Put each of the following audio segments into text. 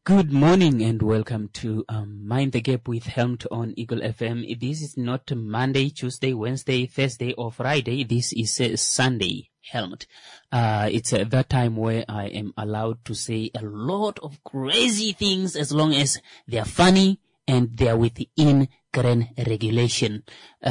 Good morning and welcome to Mind the Gap with Helmut on Eagle FM. This is not Monday, Tuesday, Wednesday, Thursday or Friday. This is Sunday, Helmut. It's that time where I am allowed to say a lot of crazy things as long as they are funny and they are within current regulation.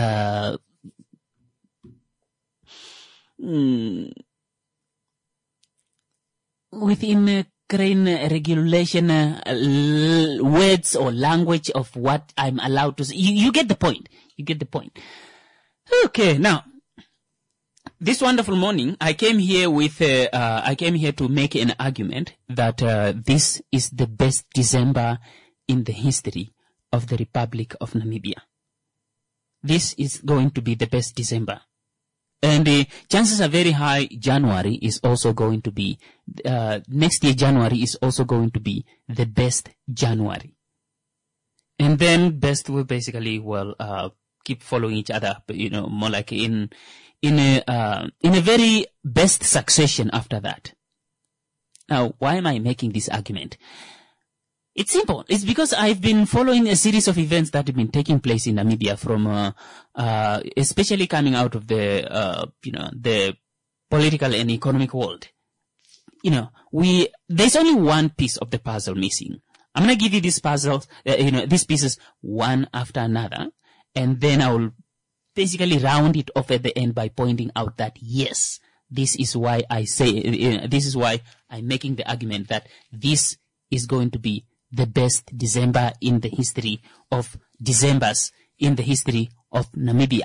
Within current regulation, words or language of what I'm allowed to say. You get the point. You get the point. Okay, now, this wonderful morning, I came here to make an argument that this is the best December in the history of the Republic of Namibia. This is going to be the best December. And the chances are very high January is also going to be, next year January is also going to be the best January. And then best will basically, keep following each other, more like in a very best succession after that. Now, why am I making this argument? It's simple. It's because I've been following a series of events that have been taking place in Namibia from, especially coming out of the political and economic world. There's only one piece of the puzzle missing. I'm going to give you these puzzles, these pieces one after another, and then I will basically round it off at the end by pointing out that yes, this is why this is why I'm making the argument that this is going to be the best December in the history of Decembers in the history of Namibia.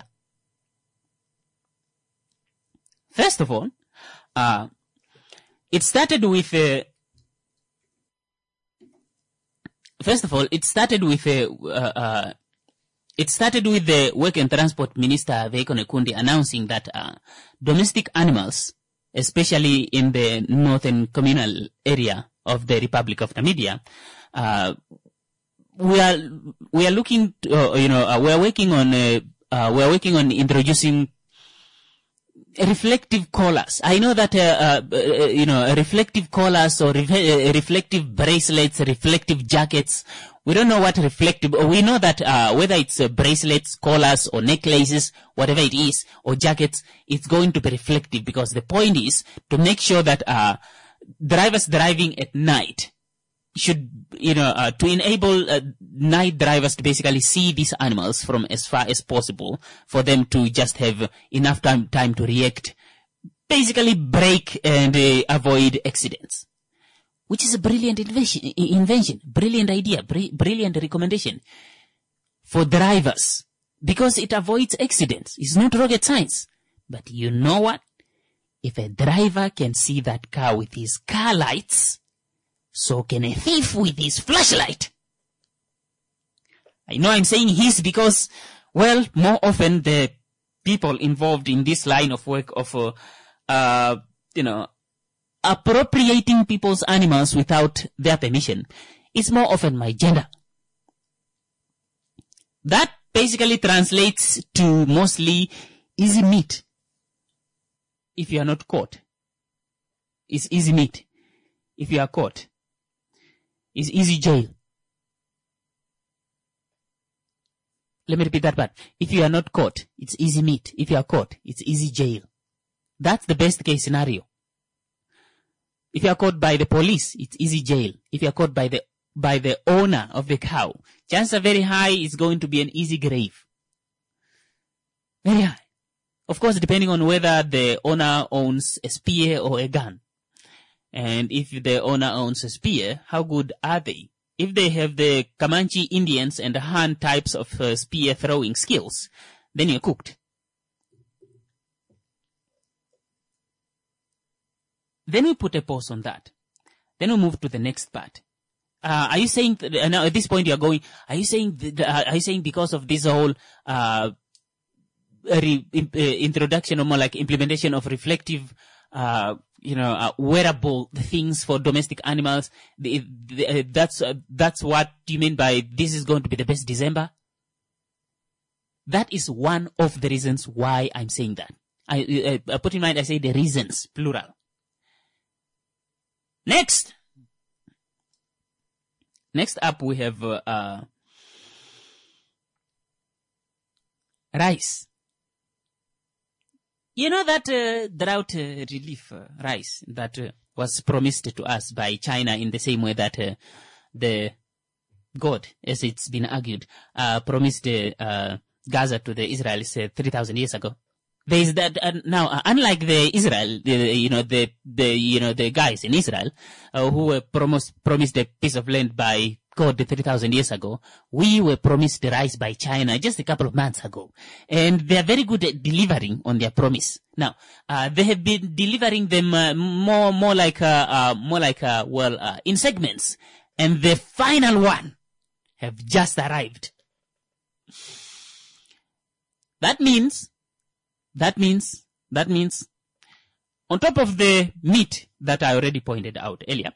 First of all, it started with the Work and Transport Minister Veiko Nekundi announcing that domestic animals, especially in the northern communal area of the Republic of Namibia, we are working on introducing reflective collars. I know that reflective collars or reflective bracelets, reflective jackets. We don't know what reflective. We know that whether it's bracelets, collars, or necklaces, whatever it is, or jackets, it's going to be reflective because the point is to make sure that drivers driving at night should, to enable night drivers to basically see these animals from as far as possible for them to just have enough time to react, basically brake and avoid accidents. Which is a brilliant invention, brilliant idea, brilliant recommendation for drivers because it avoids accidents. It's not rocket science. But you know what? If a driver can see that car with his car lights, so can a thief with his flashlight. I know I'm saying his because, more often the people involved in this line of work of, appropriating people's animals without their permission is more often my gender. That basically translates to mostly easy meat. If you are not caught, it's easy meat. If you are caught, it's easy jail. Let me repeat that part. If you are not caught, it's easy meat. If you are caught, it's easy jail. That's the best case scenario. If you are caught by the police, it's easy jail. If you are caught by the owner of the cow, chances are very high it's going to be an easy grave. Very high. Of course, depending on whether the owner owns a spear or a gun. And if the owner owns a spear, how good are they? If they have the Comanche Indians and the Han types of spear throwing skills, then you're cooked. Then we put a pause on that. Then we move to the next part. Are you saying, now at this point you're going, are you saying because of this whole, introduction or more like implementation of reflective, wearable things for domestic animals, that's what you mean by this is going to be the best December? That is one of the reasons why I'm saying that. I put in mind, I say the reasons, plural. Next. Next up, we have rice. You know that drought relief rice that was promised to us by China in the same way that the God, as it's been argued, promised Gaza to the Israelis 3,000 years ago. There is that now, unlike the Israel, the guys in Israel who were promised a piece of land by God 3,000 years ago, we were promised the rice by China just a couple of months ago, and they are very good at delivering on their promise. Now, they have been delivering them more like in segments, and the final one have just arrived. That means, on top of the meat that I already pointed out earlier,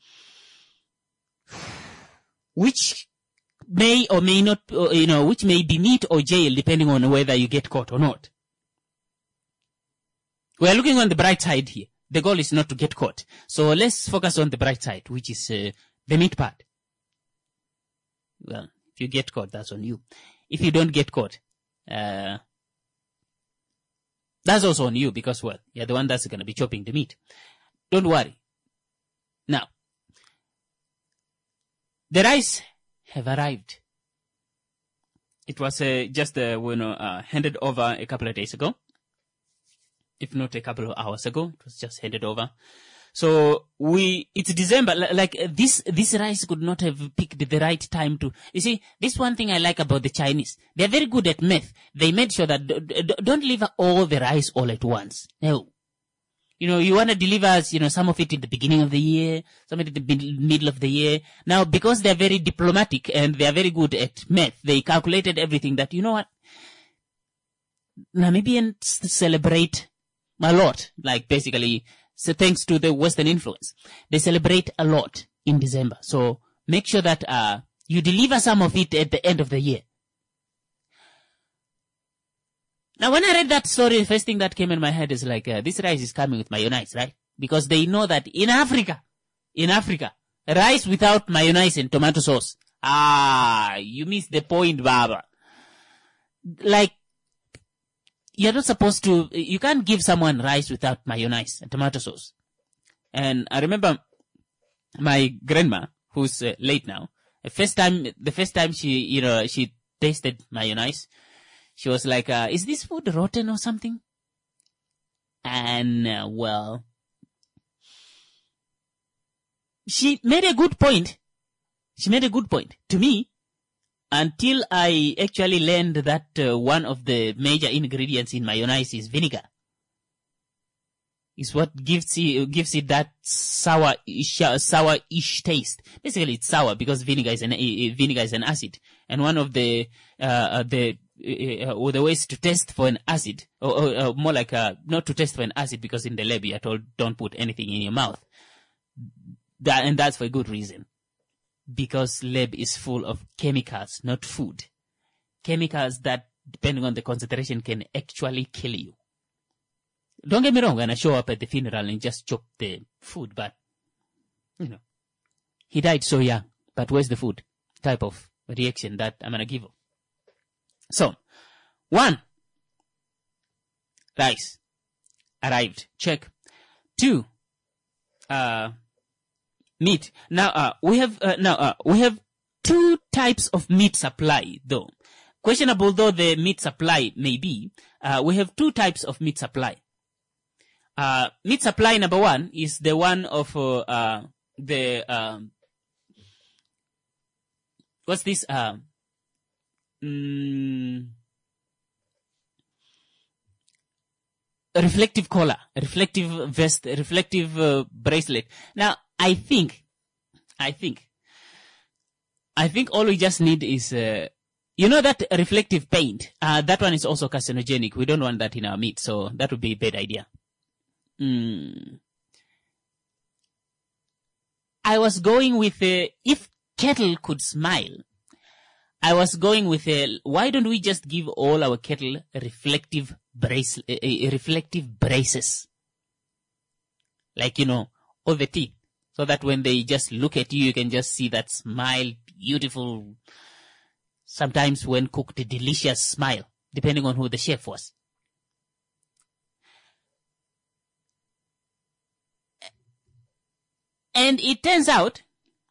which may or may not, which may be meat or jail depending on whether you get caught or not. We are looking on the bright side here. The goal is not to get caught. So let's focus on the bright side, which is the meat part. Well, if you get caught, that's on you. If you don't get caught, that's also on you because, well, you're the one that's going to be chopping the meat. Don't worry. Now, the rice have arrived. It was just handed over a couple of days ago, if not a couple of hours ago. It was just handed over. So it's December. Like this rice could not have picked the right time to. You see, this one thing I like about the Chinese. They're very good at math. They made sure that don't deliver all the rice all at once. No. You want to deliver, some of it in the beginning of the year, some of it in the middle of the year. Now, because they're very diplomatic and they're very good at math, they calculated everything that, you know what? Namibians celebrate a lot, like basically, so thanks to the Western influence. They celebrate a lot in December. So make sure that, you deliver some of it at the end of the year. Now, when I read that story, the first thing that came in my head is like, this rice is coming with mayonnaise, right? Because they know that in Africa, rice without mayonnaise and tomato sauce. You missed the point, Baba. Like, you're not supposed to, you can't give someone rice without mayonnaise and tomato sauce. And I remember my grandma, who's late now, the first time she tasted mayonnaise, she was like, is this food rotten or something? And, well, she made a good point. To me, until I actually learned that one of the major ingredients in mayonnaise is vinegar. Is what gives it that sour-ish taste. Basically, it's sour because vinegar is an acid. And one of the ways to test for an acid, or more like, not to test for an acid because in the lab you're told don't put anything in your mouth. And that's for a good reason. Because lab is full of chemicals, not food. Chemicals that, depending on the concentration, can actually kill you. Don't get me wrong, when I show up at the funeral and just chop the food, but, he died so young, but where's the food? Type of reaction that I'm gonna give him. So, 1, rice arrived. Check. 2, meat. Now, we have 2 types of meat supply, though. Questionable though the meat supply may be, we have 2 types of meat supply. Meat supply number 1 is the one of, what's this, reflective collar, reflective vest, reflective bracelet. Now, I think all we just need is, that reflective paint. That one is also carcinogenic. We don't want that in our meat, so that would be a bad idea. I was going with if cattle could smile. I was going with why don't we just give all our cattle reflective braces? Like, all the teeth. So that when they just look at you, you can just see that smile, beautiful, sometimes when cooked, delicious smile, depending on who the chef was. And it turns out,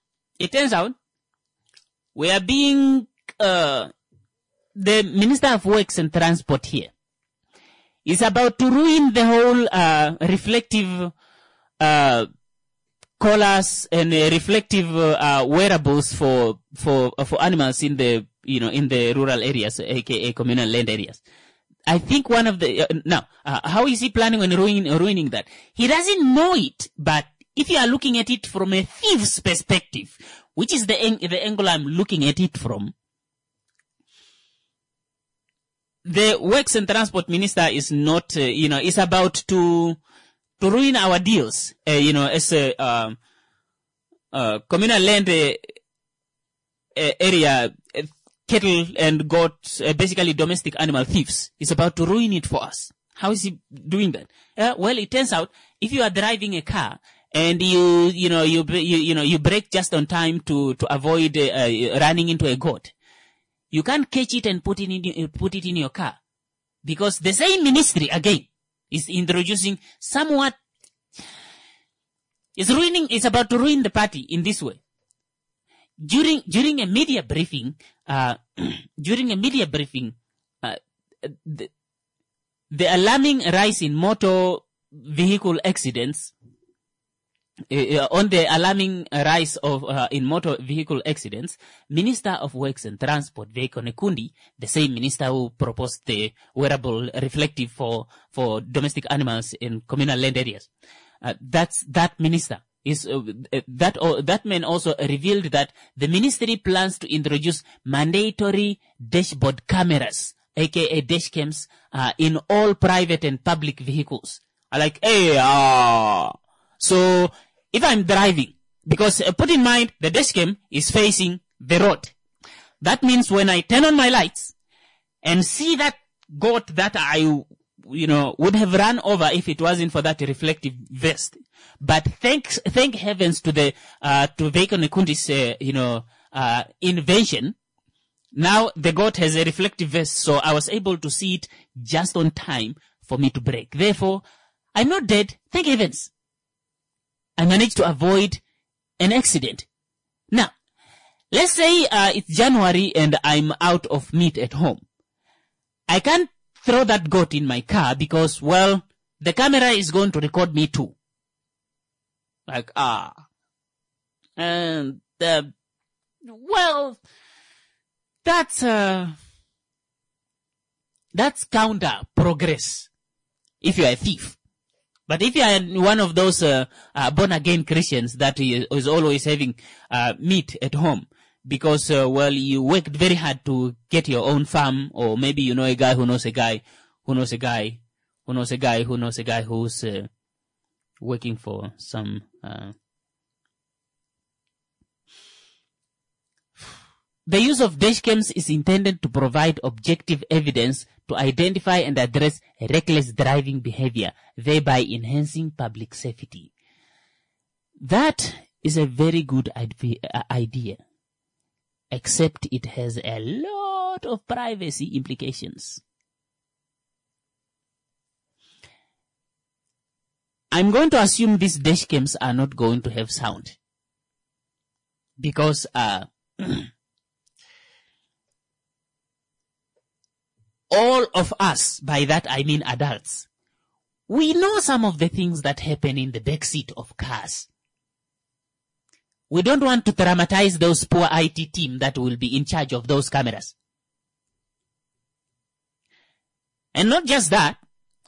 we are being, the Minister of Works and Transport here is about to ruin the whole, reflective, collars and reflective, wearables for animals in the, in the rural areas, aka communal land areas. I think one of the, how is he planning on ruining that? He doesn't know it, but if you are looking at it from a thief's perspective, which is the angle I'm looking at it from, the Works and Transport Minister is not, is about to ruin our deals, as a, communal land area, cattle and goat, basically domestic animal thieves. Is about to ruin it for us. How is he doing that? Well, it turns out, if you are driving a car, and you brake just on time to avoid running into a goat, you can't catch it and put it in your car, because the same ministry again is introducing somewhat, is about to ruin the party in this way. During a media briefing, the alarming rise in motor vehicle accidents. On the alarming rise of in motor vehicle accidents, Minister of Works and Transport Veiko Nekundi, the same minister who proposed the wearable reflective for domestic animals in communal land areas, that minister is that man also revealed that the ministry plans to introduce mandatory dashboard cameras, aka dash cams, in all private and public vehicles. Like, so if I'm driving, because put in mind the dash cam is facing the road, that means when I turn on my lights and see that goat that I would have run over if it wasn't for that reflective vest, but thank heavens to the to Veiko Nekundi's invention, now the goat has a reflective vest, so I was able to see it just on time for me to brake. Therefore, I'm not dead, thank heavens. I managed to avoid an accident. Now, let's say it's January and I'm out of meat at home. I can't throw that goat in my car because, well, the camera is going to record me too. Like, and, well, that's counter progress if you're a thief. But if you are one of those born-again Christians that is always having meat at home because, you worked very hard to get your own farm, or maybe you know a guy who knows a guy who knows a guy who knows a guy who knows a guy who's working for some... The use of dashcams is intended to provide objective evidence to identify and address reckless driving behavior, thereby enhancing public safety. That is a very good idea, except it has a lot of privacy implications. I'm going to assume these dashcams are not going to have sound, because all of us, by that I mean adults, we know some of the things that happen in the backseat of cars. We don't want to traumatize those poor IT team that will be in charge of those cameras. And not just that,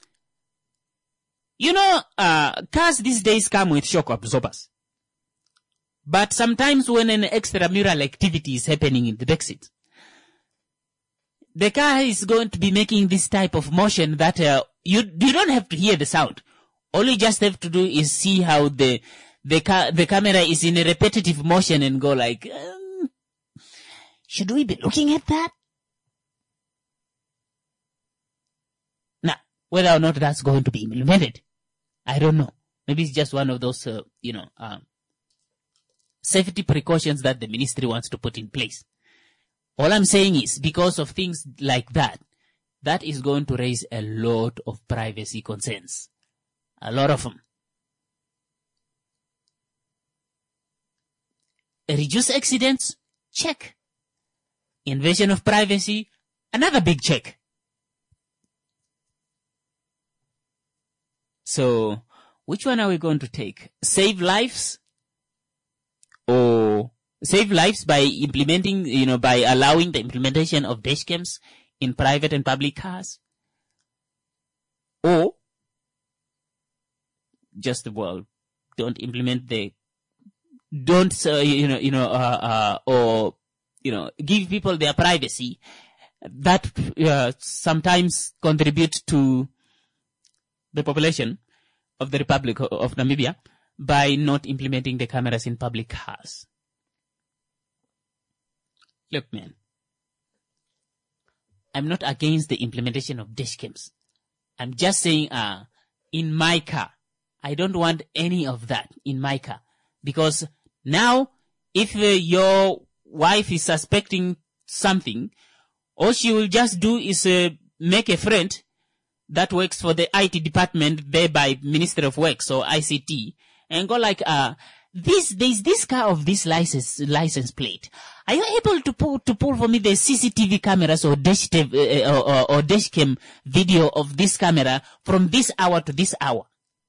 cars these days come with shock absorbers. But sometimes when an extramural activity is happening in the backseat, the car is going to be making this type of motion that you don't have to hear the sound. All you just have to do is see how the camera is in a repetitive motion and go like, should we be looking at that? Now, whether or not that's going to be implemented, I don't know. Maybe it's just one of those, safety precautions that the ministry wants to put in place. All I'm saying is, because of things like that, that is going to raise a lot of privacy concerns. A lot of them. Reduce accidents? Check. Invasion of privacy? Another big check. So, which one are we going to take? Save lives? Or save lives by implementing, by allowing the implementation of dashcams in private and public cars? Or just, don't implement give people their privacy that sometimes contribute to the population of the Republic of Namibia by not implementing the cameras in public cars. Look, man, I'm not against the implementation of dashcams. I'm just saying, in my car, I don't want any of that in my car. Because now, if your wife is suspecting something, all she will just do is make a friend that works for the IT department there by Ministry of Works or ICT and go like, there's this car of this license plate. Are you able to pull for me the CCTV cameras or dashcam video of this camera from this hour to this hour?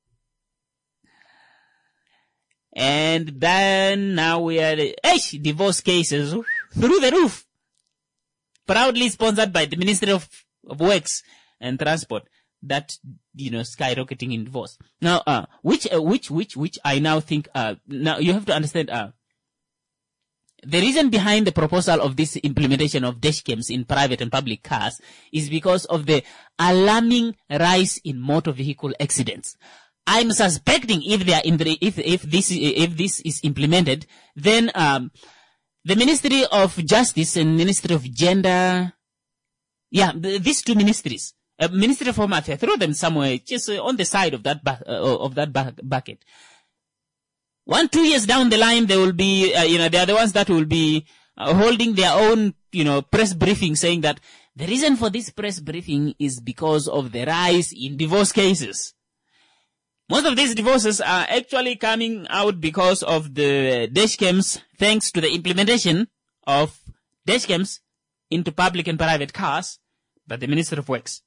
And then now we are, divorce cases through the roof. Proudly sponsored by the Ministry of Works and Transport. That, skyrocketing in divorce. Now, which I now think, now you have to understand, the reason behind the proposal of this implementation of dashcams in private and public cars is because of the alarming rise in motor vehicle accidents. I'm suspecting if this is implemented, then the Ministry of Justice and Ministry of Gender, these two ministries, Ministry of Home Affairs, throw them somewhere just on the side of that bucket. 1-2 years down the line, they will be, they are the ones that will be holding their own, press briefing, saying that the reason for this press briefing is because of the rise in divorce cases. Most of these divorces are actually coming out because of the dashcams, thanks to the implementation of dashcams into public and private cars by the Ministry of Works.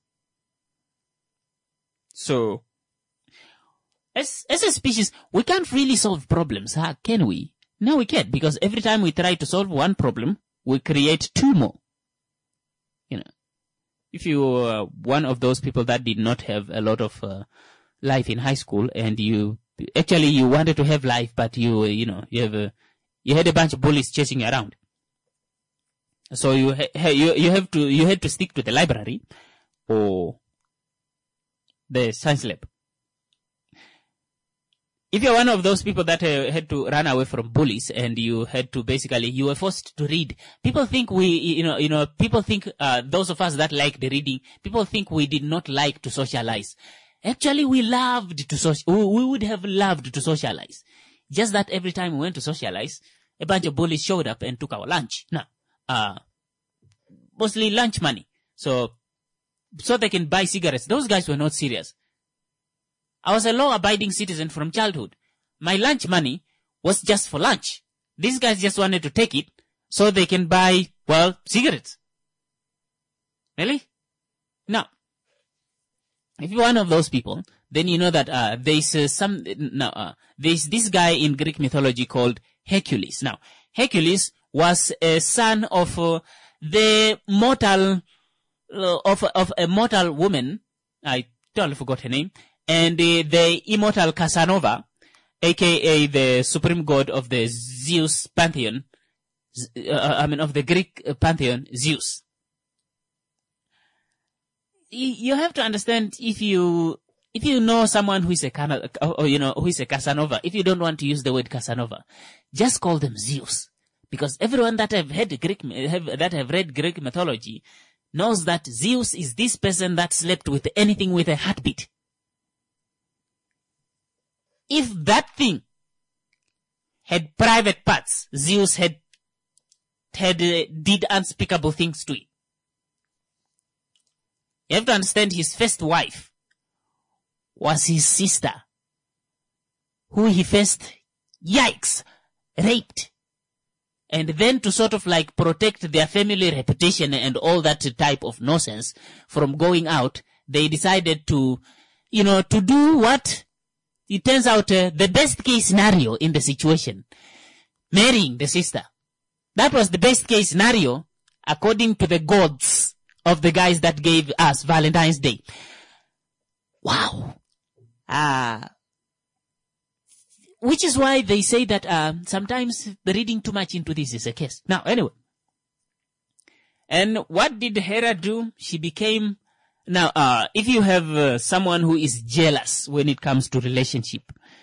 So, as a species, we can't really solve problems, can we? No, we can't, because every time we try to solve one problem, we create two more. If you were one of those people that did not have a lot of life in high school, and you wanted to have life, but you had a bunch of bullies chasing you around. So you had to stick to the library or the science lab. If you're one of those people that had to run away from bullies and you were forced to read, people think those of us that like the reading, people think we did not like to socialize. Actually, we would have loved to socialize. Just that every time we went to socialize, a bunch of bullies showed up and took our lunch. Now, mostly lunch money. So they can buy cigarettes. Those guys were not serious. I was a law-abiding citizen from childhood. My lunch money was just for lunch. These guys just wanted to take it so they can buy, cigarettes. Really? Now, if you're one of those people, then you know that there's this guy in Greek mythology called Hercules. Now, Hercules was a son of a mortal woman. I totally forgot her name. And the immortal Casanova, aka the supreme god of the Zeus pantheon, of the Greek pantheon, Zeus. You have to understand, if you know someone who is a Casanova, if you don't want to use the word Casanova, just call them Zeus, because everyone that have read Greek mythology knows that Zeus is this person that slept with anything with a heartbeat. If that thing had private parts. Zeus did unspeakable things to it. You have to understand his first wife was his sister, who he first, raped. And then to sort of like protect their family reputation and all that type of nonsense from going out, they decided to, to do what it turns out the best case scenario in the situation. Marrying the sister. That was the best case scenario according to the gods of the guys that gave us Valentine's Day. Wow. Which is why they say that sometimes reading too much into this is a curse. Now, anyway. And what did Hera do? She became... Now, if you have someone who is jealous when it comes to relationship,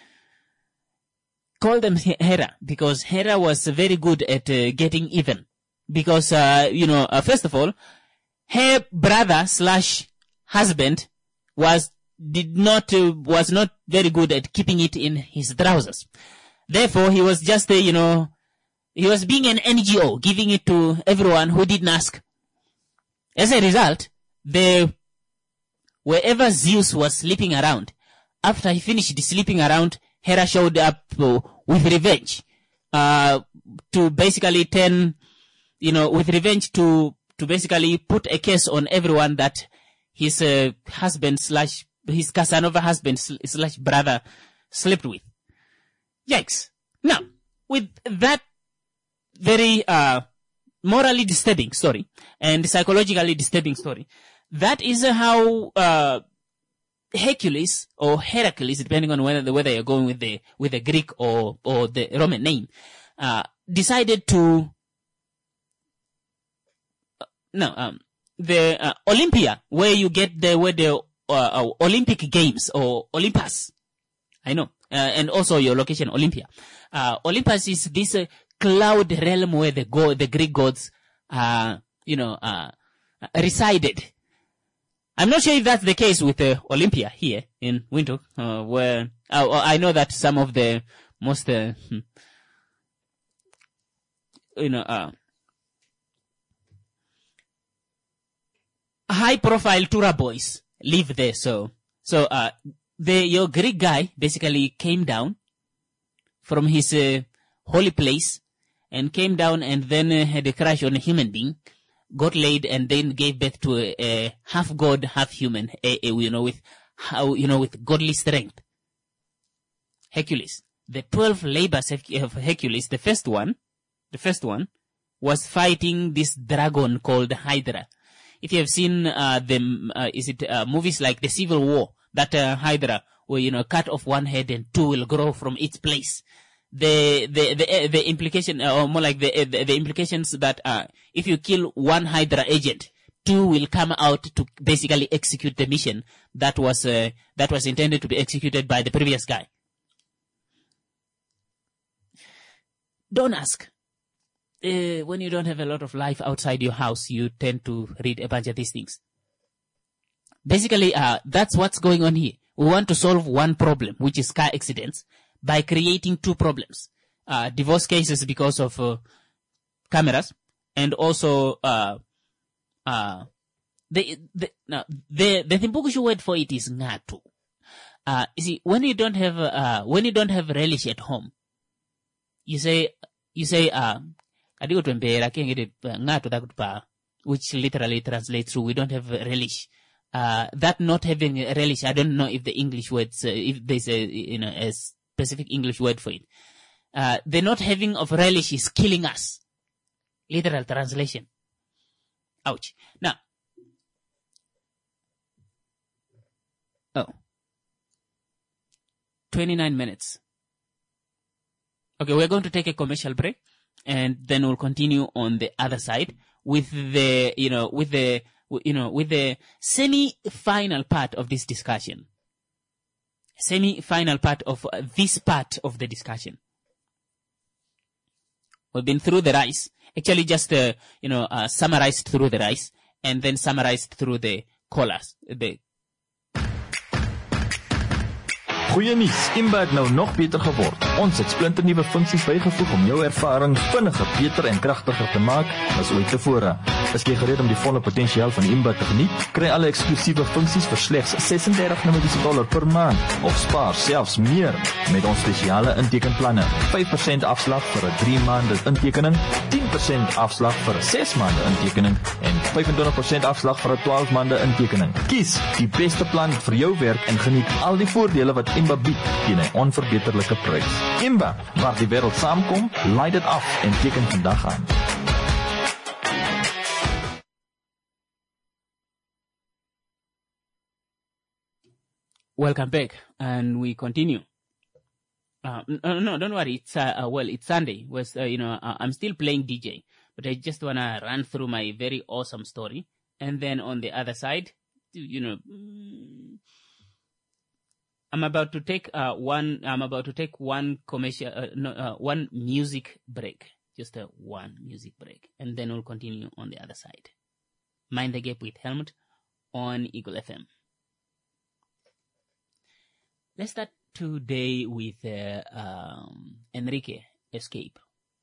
call them Hera, because Hera was very good at getting even. Because, first of all, her brother / husband was not very good at keeping it in his trousers. Therefore, he was just, he was being an NGO, giving it to everyone who didn't ask. As a result, wherever Zeus was sleeping around, after he finished sleeping around, Hera showed up with revenge, to basically to basically put a curse on everyone that his husband / his Casanova husband / brother slept with. Yikes. Now, with that very morally disturbing story and psychologically disturbing story, that is how Hercules or Heracles, depending on whether you're going with the Greek or the Roman name, decided to the Olympia, where you get the Olympic Games or Olympus. I know. And also your location, Olympia. Olympus is this cloud realm where the Greek gods, resided. I'm not sure if that's the case with Olympia here in Windhoek, where I know that some of the most, high-profile tour boys live there. So your Greek guy basically came down from his holy place and came down and then had a crush on a human being, got laid, and then gave birth to a half god, half human, with godly strength. Hercules. The 12 labors of Hercules, the first one was fighting this dragon called Hydra. If you have seen movies like the Civil War, that Hydra, where cut off one head and two will grow from its place. The implication, or more like the implications that if you kill one Hydra agent, two will come out to basically execute the mission that was intended to be executed by the previous guy. Don't ask. When you don't have a lot of life outside your house, you tend to read a bunch of these things. Basically, that's what's going on here. We want to solve one problem, which is car accidents, by creating two problems. Divorce cases because of cameras, and also the Thimbukushu word for it is ngatu. You see, when you don't have relish at home, you say which literally translates to we don't have relish. That not having relish, I don't know if the English words, if there's a specific English word for it. The not having of relish is killing us. Literal translation. Ouch. Now, 29 minutes. Okay, we're going to take a commercial break, and then we'll continue on the other side with the semi-final part of this discussion. Semi-final part of this part of the discussion. We've been through the rice. Actually, just, summarized through the rice, and then summarized through the colas. Goeie nuus, Imba het nou nog beter geword. Ons het splinternuwe funksies bygevoeg om jou ervaring vinniger, beter en kragtiger te maak as ooit tevore. Is jy gereed om die volle potensiaal van Imba te geniet? Kry alle eksklusiewe funksies vir slegs $36 per maand of spaar selfs meer met ons spesiale intekenplanne. 5% afslag vir 'n 3 maande intekening, 10% afslag vir 'n 6 maande intekening en 25% afslag vir 'n 12 maande intekening. Kies die beste plan vir jou werk en geniet al die voordele wat Imba bied teen 'n onverbeterlike prys. Imba, waar die wêreld saamkom, laai dit af en teken vandag aan. Welcome back, and we continue. No, don't worry. It's it's Sunday. I'm still playing DJ, but I just wanna run through my very awesome story, and then on the other side, I'm about to take one commercial, one music break, just one music break, and then we'll continue on the other side. Mind the Gap with Helmut on Eagle FM. Let's start today with Enrique Escape.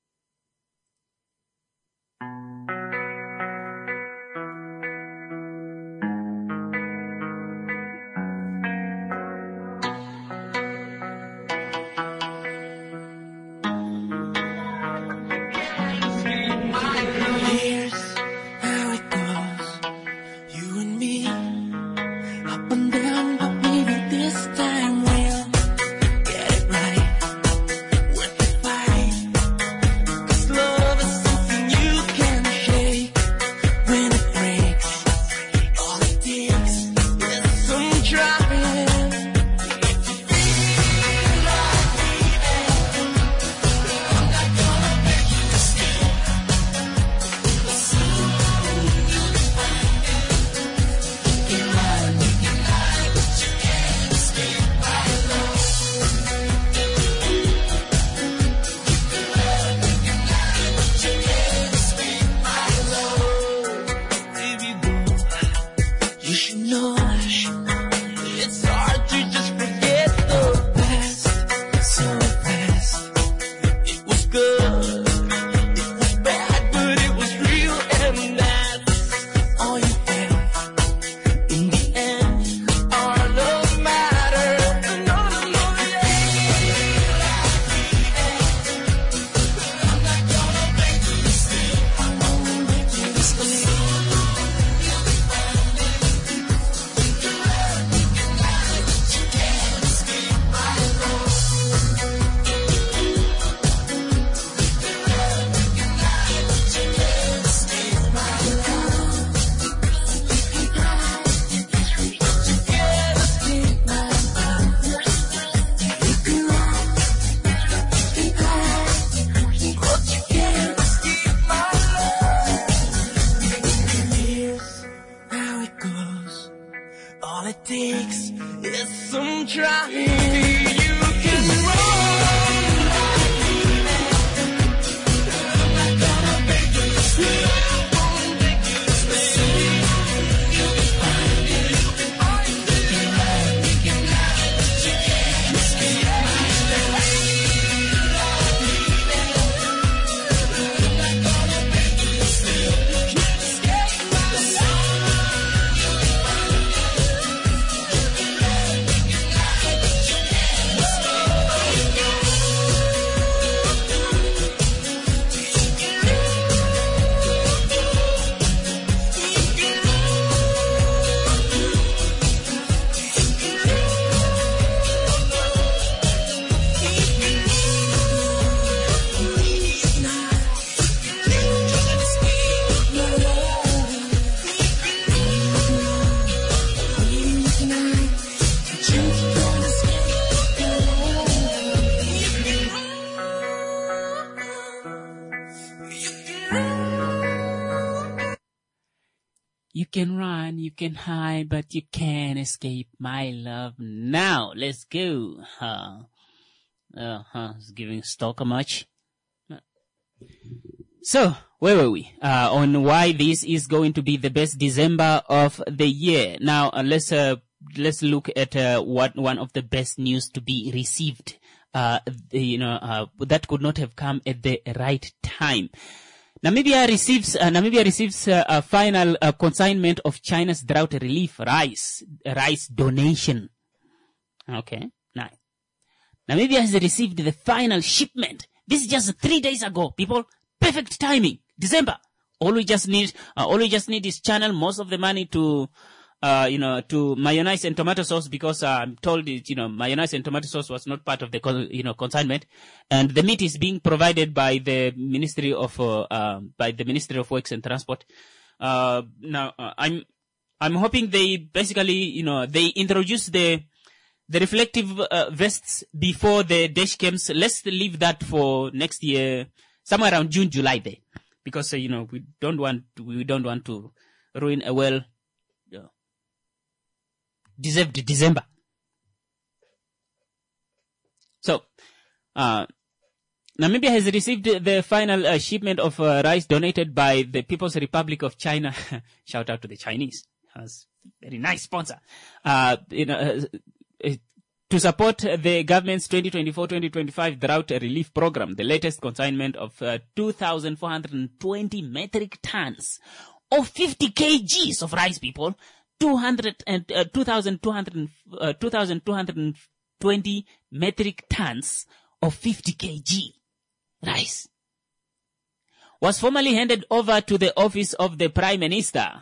You can run, you can hide, but you can't escape my love. Now, let's go. It's giving Stalker much. So, where were we? On why this is going to be the best December of the year. Now, let's let's look at one of the best news to be received. That could not have come at the right time. Namibia receives a final consignment of China's drought relief rice donation. Okay, nice. Namibia has received the final shipment. This is just 3 days ago, people. Perfect timing. December. All we just need is channel most of the money to mayonnaise and tomato sauce, because I'm told mayonnaise and tomato sauce was not part of the consignment, and the meat is being provided by the Ministry of Works and Transport. Now I'm hoping they basically they introduce the reflective vests before the dash cams. Let's leave that for next year, somewhere around June, July there, because we don't want to ruin a well deserved December. So, Namibia has received the final shipment of rice donated by the People's Republic of China. Shout out to the Chinese. That's a very nice sponsor. To support the government's 2024-2025 drought relief program. The latest consignment of 2,420 metric tons of 50 kgs of rice, people. 2,220 metric tons of 50 kg rice was formally handed over to the office of the Prime Minister.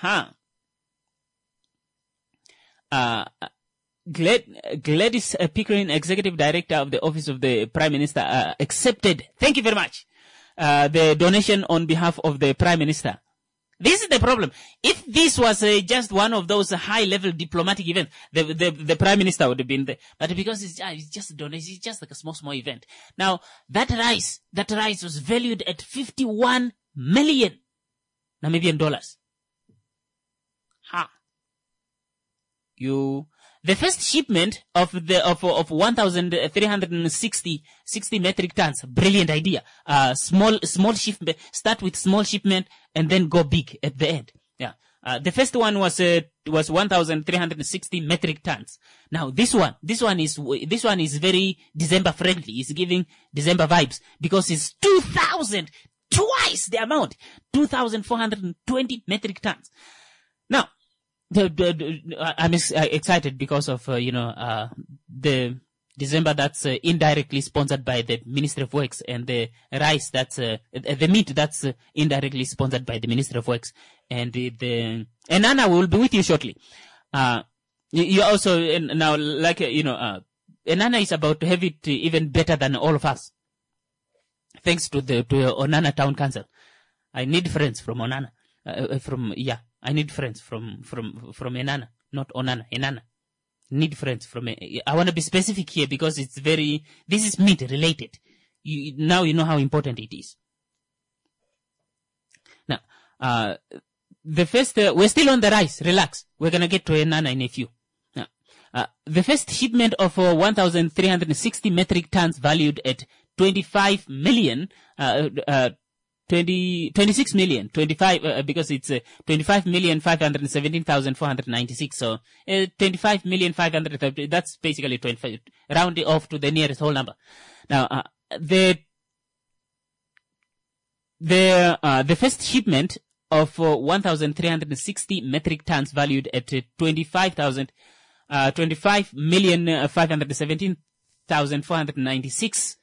Gladys Pickering, Executive Director of the Office of the Prime Minister, accepted, thank you very much, the donation on behalf of the Prime Minister. This is the problem. If this was just one of those high-level diplomatic events, the Prime Minister would have been there. But because it's just a donation, it's just like a small event. Now, that rice was valued at 51 million Namibian dollars. The first shipment of 1,360 metric tons. Brilliant idea. Small shipment. Start with small shipment and then go big at the end. Yeah. The first one was 1,360 metric tons. Now this one is very December friendly. It's giving December vibes because it's 2,000, twice the amount. 2,420 metric tons. Now, I'm excited because of the December that's indirectly sponsored by the Ministry of Works, and the rice that's the meat that's indirectly sponsored by the Ministry of Works, and Anna will be with you shortly. You also now Anna is about to have it even better than all of us, thanks to Onana Town Council. I need friends from Onana. I need friends from Enana, not Onana, Enana. Need friends from, I want to be specific here because this is meat related. Now you know how important it is. Now, the first, we're still on the rice, relax. We're gonna get to Enana in a few. Now, the first shipment of 1,360 metric tons valued at 26 million, because it's 25,517,496. So 25,530. That's basically 25. Round it off to the nearest whole number. Now the first shipment of 1,360 metric tons valued at 25,517,496.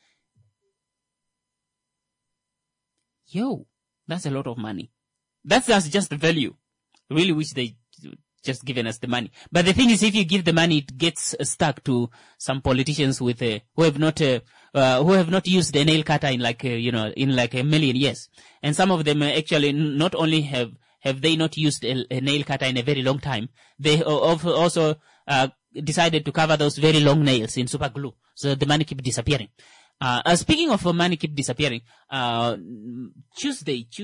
Yo, that's a lot of money. That's just the value. Really wish they just given us the money. But the thing is, if you give the money, it gets stuck to some politicians who have not used a nail cutter in like a million years. And some of them actually not only have they not used a nail cutter in a very long time, they also decided to cover those very long nails in super glue. So the money keep disappearing. Speaking of money keep disappearing, Tuesday,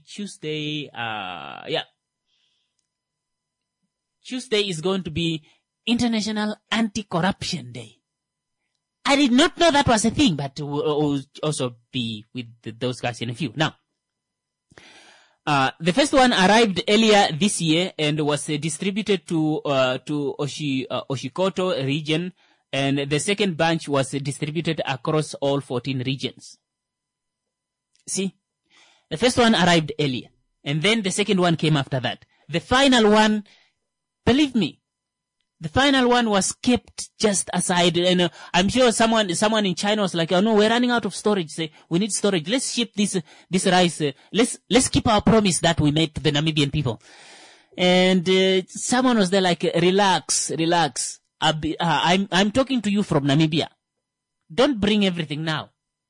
Tuesday is going to be International Anti-Corruption Day. I did not know that was a thing, but we'll also be with those guys in a few. Now, The first one arrived earlier this year and was distributed to Oshikoto region, and the second batch was distributed across all 14 regions. See, the first one arrived earlier, and then the second one came after that. The final one, believe me, the final one was kept just aside. And I'm sure someone in China was like, oh no, we're running out of storage. Say, we need storage. Let's ship this rice. Let's keep our promise that we made to the Namibian people. And someone was there like, relax. I'm talking to you from Namibia. Don't bring everything now.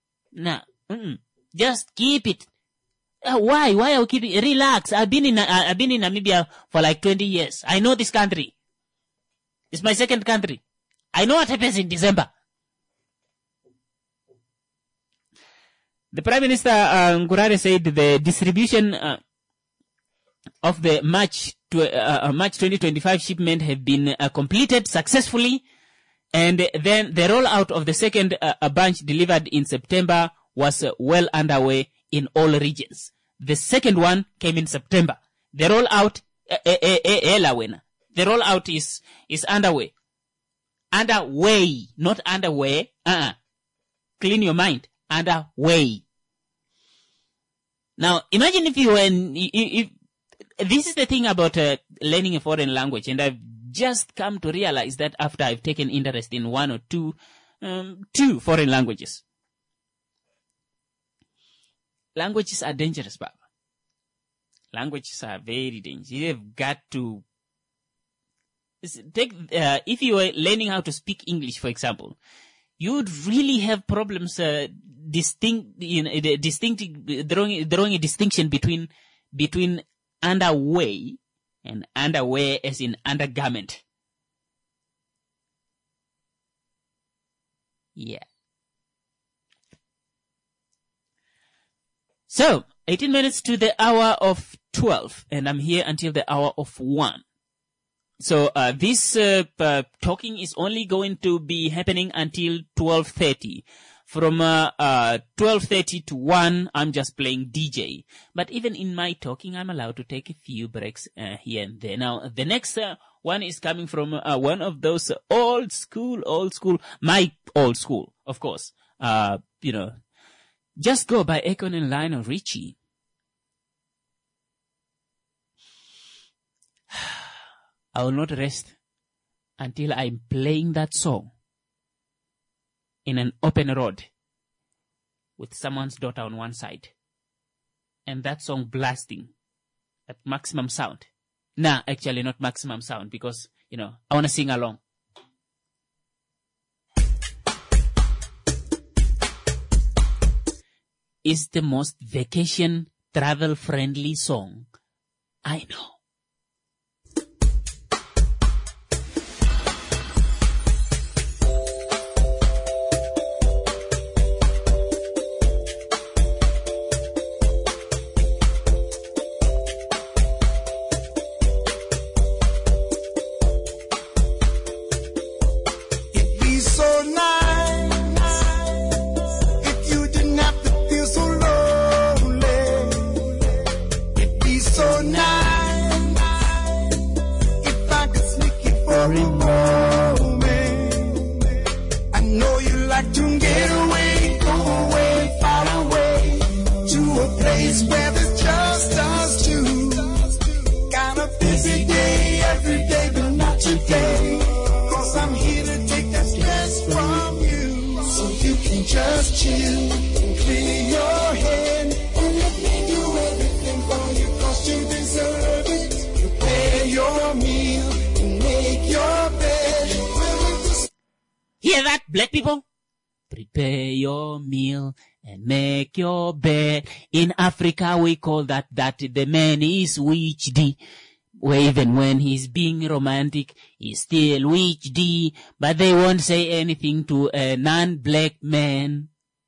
Just keep it. Why are we keeping it? Relax. I've been in Namibia for like 20 years. I know this country. It's my second country. I know what happens in December. The Prime Minister Ngurare said the distribution of the March 2025 shipment have been completed successfully, and then the rollout of the second batch delivered in September was well underway in all regions. The second one came in September. The rollout The rollout is underway. Underway, not underway. Clean your mind. Underway. Now, imagine if this is the thing about learning a foreign language, and I've just come to realize that after I've taken interest in one or two foreign languages. Languages are dangerous, Baba. Languages are very dangerous. You've got to take, if you were learning how to speak English, for example, you would really have problems drawing a distinction between underway and underwear, as in undergarment. Yeah. So, 18 minutes to the hour of 12, and I'm here until the hour of 1. So, this talking is only going to be happening until 12:30. From 12:30 to 1, I'm just playing DJ. But even in my talking, I'm allowed to take a few breaks here and there. Now, the next one is coming from one of those old school, my old school, of course. Just go by Akon and Lionel Richie. I will not rest until I'm playing that song in an open road with someone's daughter on one side, and that song blasting at maximum sound. Nah, actually not maximum sound, because, I want to sing along. It's the most vacation travel friendly song I know. Make your bed. In Africa, we call that the man is witched. Even when he's being romantic, he's still witched. But they won't say anything to a non-black man.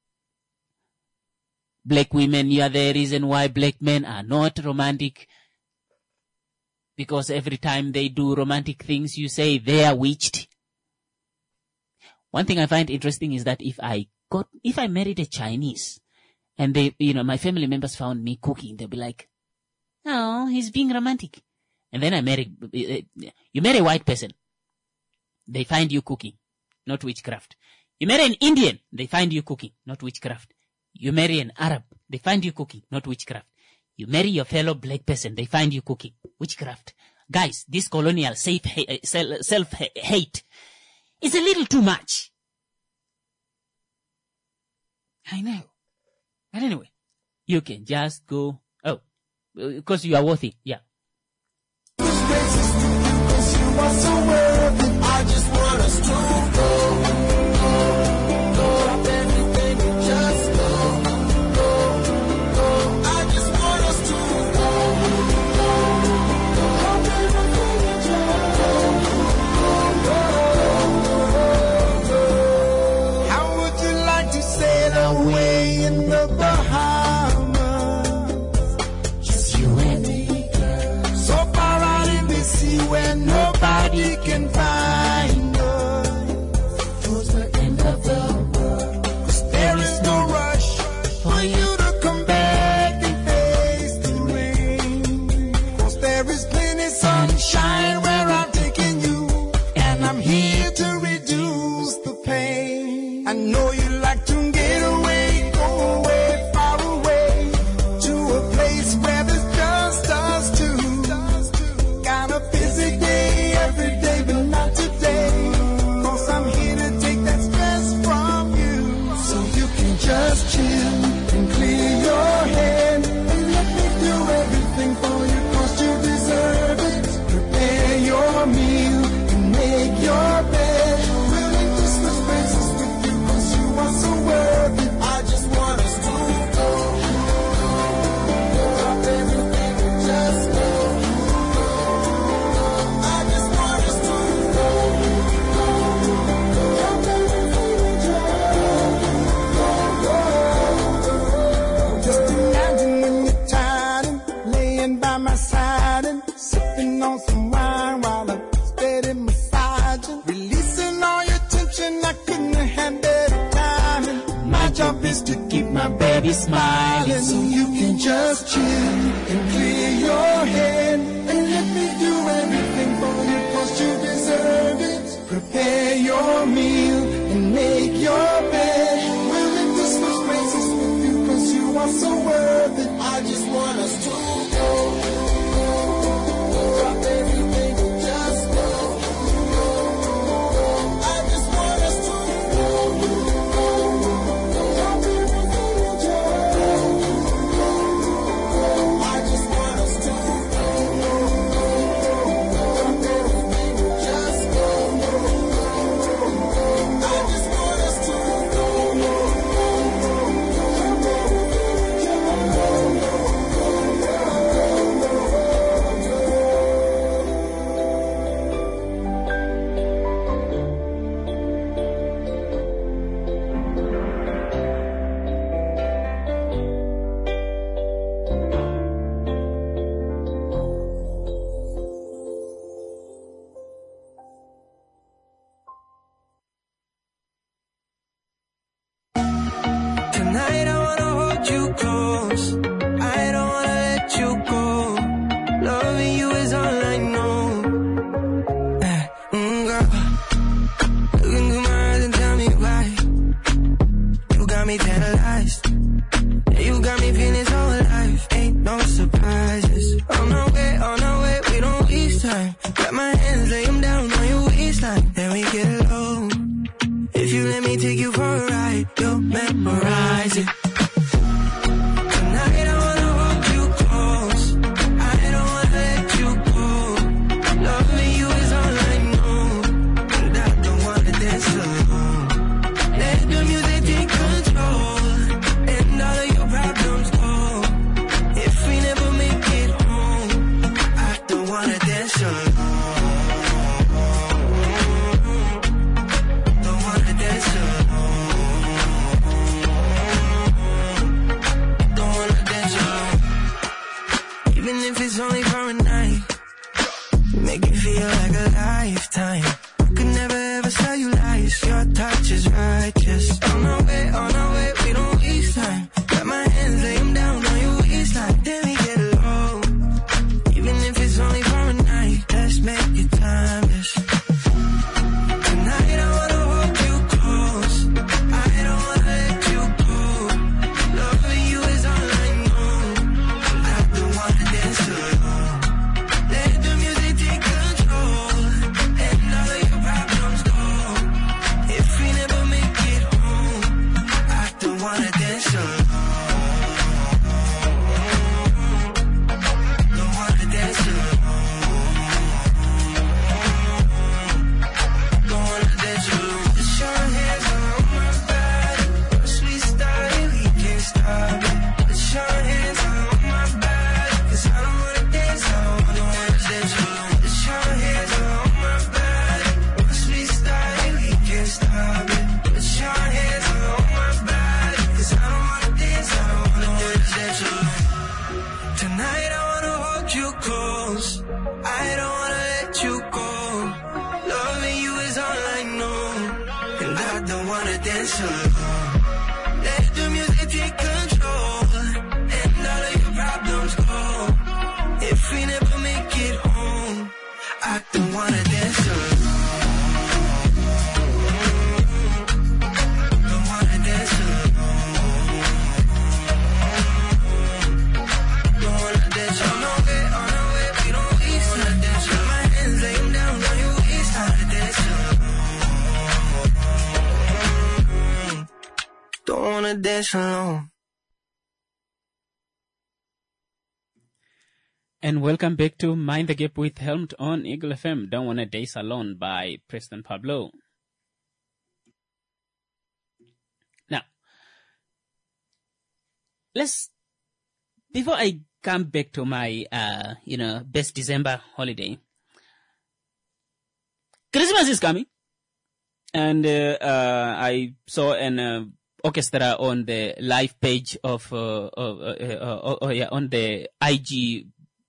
Black women, you are the reason why black men are not romantic. Because every time they do romantic things, you say they are witched. One thing I find interesting is that if I married a Chinese, and they, my family members found me cooking, they'll be like, Oh, he's being romantic. And then you marry a white person. They find you cooking, not witchcraft. You marry an Indian. They find you cooking, not witchcraft. You marry an Arab. They find you cooking, not witchcraft. You marry your fellow black person. They find you cooking, witchcraft. Guys, this colonial self-hate is a little too much. I know. But anyway, you can just go, because you are worthy, yeah. I just want us to go. Drop everything and just go. I just want us to go. Drop everything and just go. How would you like to sail away in the Bahamas? Just you and me, girl. So far out in the sea where nobody can find us. Towards the end of the world, 'cause there is no rush for you to come back and face the rain. 'Cause there is plenty sunshine where I'm taking you, and I'm here to reduce the pain. I know you like to get away, go away, far away, to a place where there's just us two. Got a busy day every day, but not today. 'Cause I'm here to take that stress from you, so you can just chill and clear your head and let me do everything for you, 'cause you deserve it. Prepare your meal and make your bed. Willing to switch places with you, 'cause you are so worth it. I just want us to go. Drop everything and just go. I just want us to go. Drop everything and just go. Just imagine when you're tired and laying by my side and sipping on some wine while I'm steady massaging, releasing all your tension. I couldn't have had better timing. My job is to keep my baby smiling, so you can just chill and clear your head and let me do everything for you, 'cause you deserve it. Prepare your meal and make your bed. Willing to switch places with you, 'cause you are so worth it. I just want us to go. Drop everything and just go. I just want us to go. Drop everything and just go. I just want us to go. Drop everything and just go. I just want us to go. Drop everything and tonight I wanna hold you close. I don't wanna let you go. Loving you is all I know. Girl, look into my eyes and tell me why. You got me tantalized. Yeah, you got me feeling so alive. Ain't no surprises. On our way, we don't waste time. Got my hands, lay them down on your waistline. Then we get alone. If you let me take you for a ride, you'll memorize it. Tonight I wanna hold you close. I don't wanna let you go. Loving you is all I know, and I don't wanna dance alone. Let the music take control, and all of your problems go. If we never make it home, I don't wanna dance alone. Don't wanna dance alone. Don't wanna dance alone. Even if it's only for a night, make it feel like a lifetime. I could never ever sell you lies. Your touch is righteous. On our way, we don't waste time. Got my hands, lay them down on your waistline. Then we get alone. Tonight I wanna hold you close. I don't wanna let you go. Loving you is all I know, and I don't wanna dance alone. Let the music take control, and all of your problems go. If we never make it home, I don't wanna dance alone. Don't wanna dance alone. Don't wanna dance on our way, we don't waste time dance. Got my hands laying down on your waist, time to dance alone. Don't wanna dance alone. And welcome back to Mind the Gap with Helmed on Eagle FM. Don't Wanna Dance Alone by Preston Pablo. Now, before I come back to my, best December holiday, Christmas is coming. And, I saw an, orchestra on the live page of, on the IG,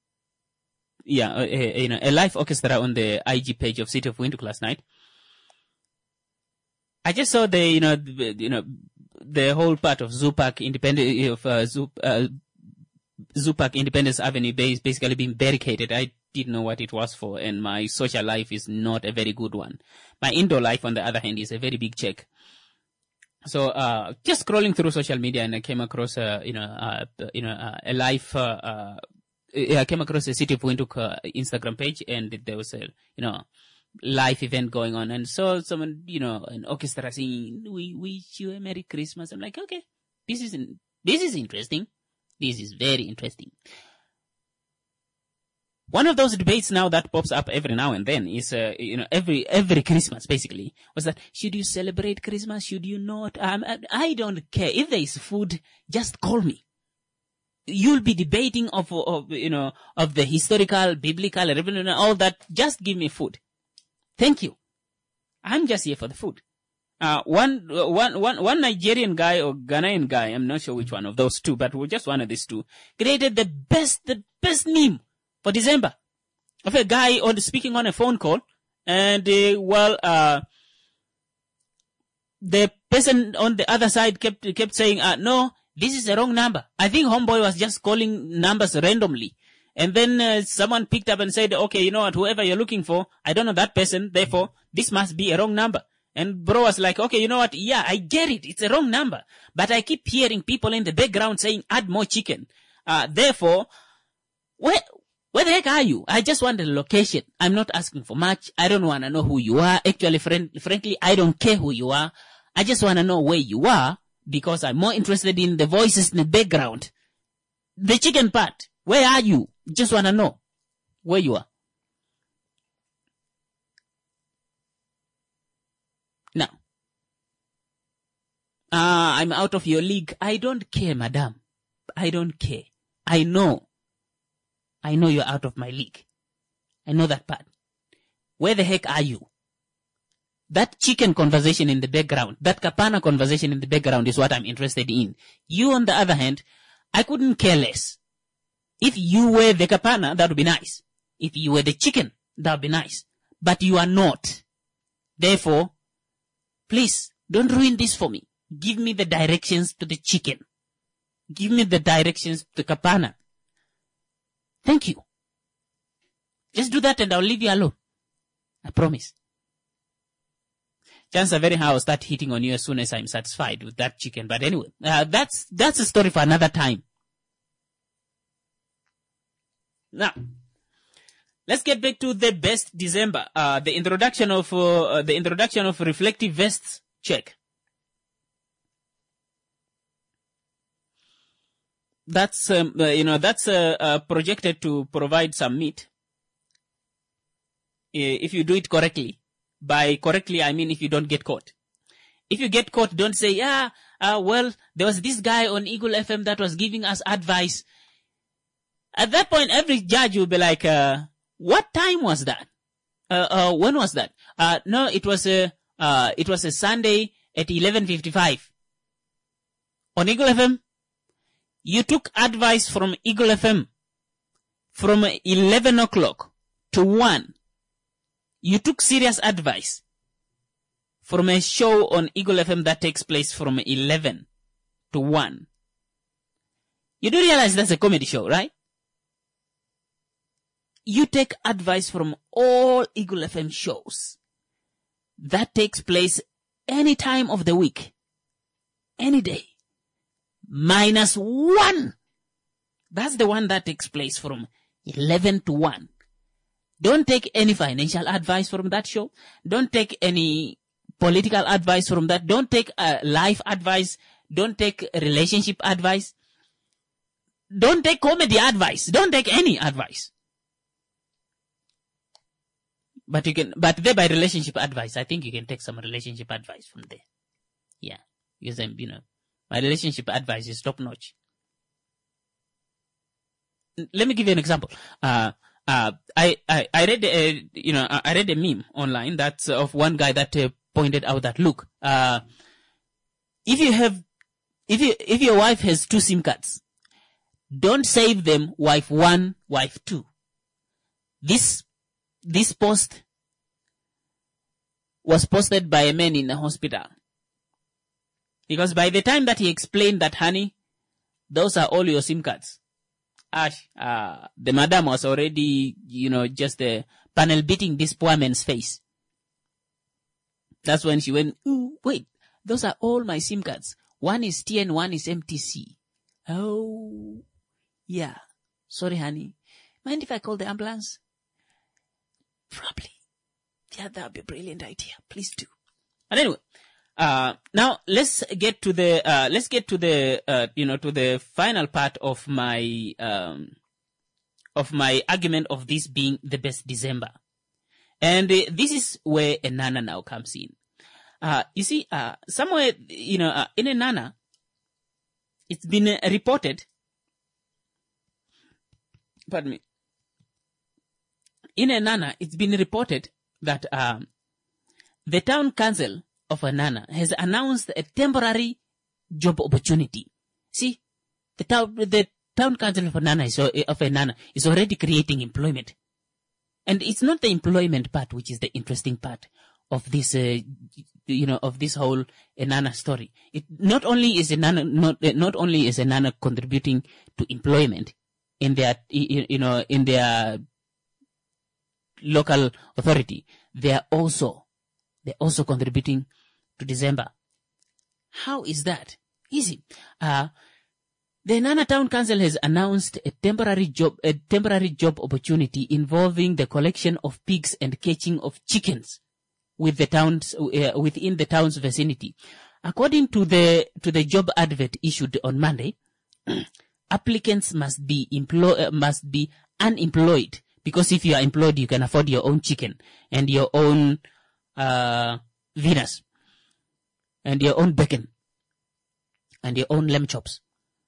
a live orchestra on the IG page of City of Windhoek last night. I just saw the whole part of Zupak Zupak Independence Avenue basically being barricaded. I didn't know what it was for, and my social life is not a very good one. My indoor life, on the other hand, is a very big check. So, just scrolling through social media, and I came across a live, I came across a City of Windhoek Instagram page, and there was a, live event going on, and so someone, an orchestra singing, "We wish you a Merry Christmas." I'm like, okay, this is interesting. This is very interesting. One of those debates now that pops up every now and then is, every Christmas basically, was that, should you celebrate Christmas? Should you not? I don't care. If there is food, just call me. You'll be debating of the historical, biblical, all that. Just give me food. Thank you. I'm just here for the food. One Nigerian guy or Ghanaian guy, I'm not sure which one of those two, but just one of these two, created the best meme for December of a guy speaking on a phone call, and the person on the other side kept saying, no, this is the wrong number. I think homeboy was just calling numbers randomly. And then someone picked up and said, okay, you know what, whoever you're looking for, I don't know that person, therefore, this must be a wrong number. And bro was like, okay, you know what, yeah, I get it, it's a wrong number. But I keep hearing people in the background saying, add more chicken. Therefore, where the heck are you? I just want the location. I'm not asking for much. I don't want to know who you are. Actually, frankly, I don't care who you are. I just want to know where you are, because I'm more interested in the voices in the background. The chicken part, where are you? Just want to know where you are. Now, I'm out of your league. I don't care, madam. I don't care. I know you're out of my league. I know that part. Where the heck are you? That chicken conversation in the background, that kapana conversation in the background is what I'm interested in. You, on the other hand, I couldn't care less. If you were the kapana, that would be nice. If you were the chicken, that would be nice. But you are not. Therefore, please, don't ruin this for me. Give me the directions to the chicken. Give me the directions to the kapana. Thank you. Just do that and I'll leave you alone. I promise. Chances are very high I'll start hitting on you as soon as I'm satisfied with that chicken. But anyway, that's a story for another time. Now, let's get back to the best December. The introduction of reflective vests check. That's projected to provide some meat. If you do it correctly. By correctly, I mean if you don't get caught. If you get caught, don't say, there was this guy on Eagle FM that was giving us advice. At that point, every judge will be like, what time was that? When was that? No, it was a Sunday at 11:55. On Eagle FM, you took advice from Eagle FM from 11 o'clock to 1, you took serious advice from a show on Eagle FM that takes place from 11 to 1. You do realize that's a comedy show, right? You take advice from all Eagle FM shows. That takes place any time of the week. Any day. Minus 1. That's the one that takes place from 11 to 1. Don't take any financial advice from that show. Don't take any political advice from that. Don't take life advice. Don't take relationship advice. Don't take comedy advice. Don't take any advice. But there by relationship advice, I think you can take some relationship advice from there. Yeah. Because my relationship advice is top notch. Let me give you an example. I read a meme online that's of one guy that pointed out that, look, if your wife has 2 SIM cards, don't save them wife 1, wife 2. This post was posted by a man in a hospital. Because by the time that he explained that, honey, those are all your SIM cards. The madam was already, just panel beating this poor man's face. That's when she went, ooh, wait, those are all my SIM cards. One is TN, one is MTC. Oh, yeah. Sorry, honey. Mind if I call the ambulance? Probably. Yeah, that would be a brilliant idea. Please do. But anyway, now let's get to the to the final part of my argument of this being the best December. And this is where Enana now comes in. You see, somewhere, in Enana, it's been reported, pardon me, in Enana, it's been reported that the town council of Enana has announced a temporary job opportunity. See, the town council of Enana is already creating employment. And it's not the employment part which is the interesting part of this, of this whole Enana story. It not only is Enana contributing to employment in their, in their local authority, they're also contributing to December. How is that? Easy. The Enana Town Council has announced a temporary job opportunity involving the collection of pigs and catching of chickens within the town's vicinity. According to the job advert issued on Monday, applicants must be unemployed, because if you are employed, you can afford your own chicken and your own Venus and your own bacon and your own lamb chops.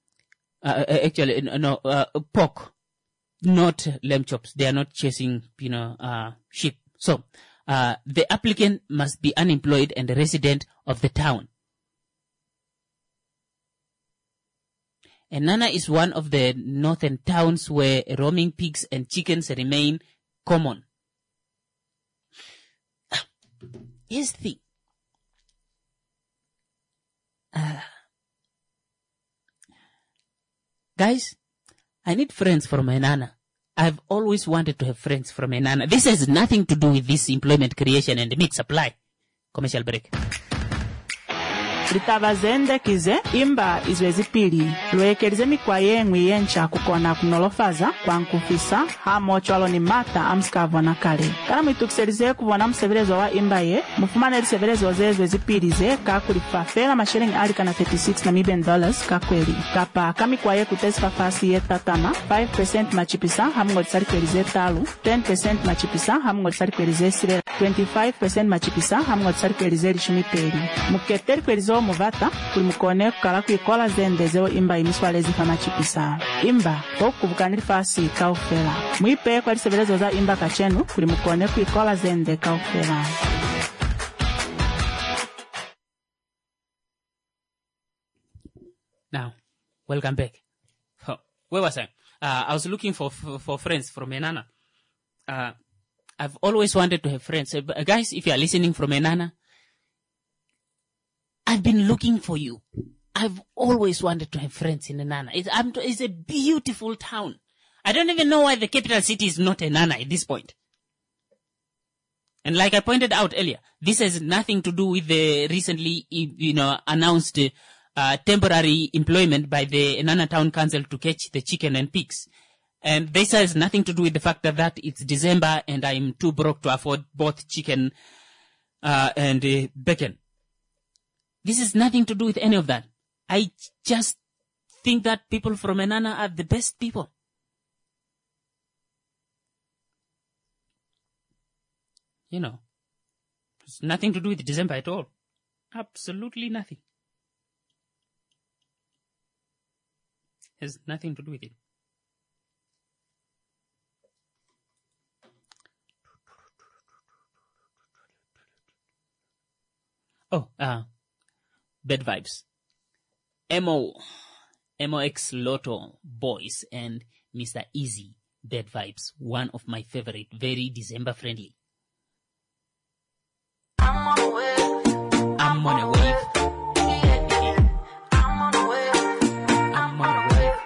Pork, not lamb chops. They are not chasing, sheep. So, the applicant must be unemployed and a resident of the town. Enana is one of the northern towns where roaming pigs and chickens remain common. Here's the thing. Guys, I need friends from Enana. I've always wanted to have friends from Enana. This has nothing to do with this employment creation and meat supply. Commercial break. Litabazendekize imba izwezipili lwekerize mikwa yengwi yencha kukona kunolofaza kwa nkufisa hamo chwalo ni mata amskavo na kale kana mwitukiselize kubona mseverezo wa imba ye mufumane liseverezo zezwezipilize kakulifafela mashilingi alika na $36 kakweli kapa kamikwa ye kutesifa fasi ye tatama 5% machipisa hamungo lisalikwelize talu 10% machipisa hamungo lisalikwelize sile 25% machipisa hamungo lisalikwelize lishumipeli muketeri kwelizo muvata kulimukone kukala kuikola zendezeo imba imiswalezi fama chipisa imba okubukanili fasi kaufela mwipe kwa lisevelezo za imba kachenu kulimukone kuikola zende kaufela. Now, welcome back. Where was I? I was looking for friends from Enana. I've always wanted to have friends. Guys, if you are listening from Enana, I've been looking for you. I've always wanted to have friends in Enana. It's a beautiful town. I don't even know why the capital city is not Enana at this point. And like I pointed out earlier, this has nothing to do with the recently, announced temporary employment by the Enana Town Council to catch the chicken and pigs. And this has nothing to do with the fact that it's December and I'm too broke to afford both chicken and bacon. This has nothing to do with any of that. I just think that people from Enana are the best people. It's nothing to do with December at all. Absolutely nothing. Has nothing to do with it. Oh, bad vibes. MOX Lotto Boys and Mr. Easy, bad vibes. One of my favorite, very December friendly. I'm on a wave. I'm on a wave. I'm on a wave. I'm on a wave.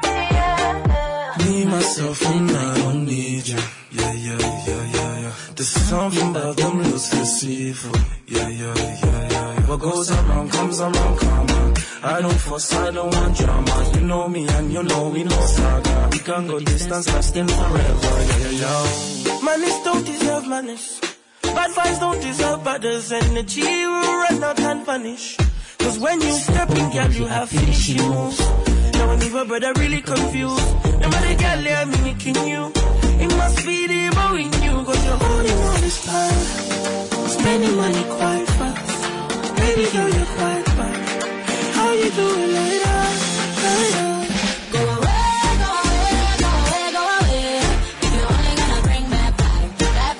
Me, myself, and I don't need you. Yeah. There's something about them looks deceitful. Yeah. What goes around comes around, come on. I don't fuss, I don't want drama. You know me and you know we no saga. We can go distance, lasting forever. Yeah. Malice don't deserve malice. Bad vibes don't deserve badders. Energy will run out and vanish. Cause when you step in, girl, you have finishing moves. Now when your brother really confused. Remember the girl there mimicking you. It must be the bow in you. Cause you're holding all this time. Spending money quite fast. Baby girl, you're quite bad. How you doing later? Go away, go away, go away, go away. If you're only gonna bring bad vibes.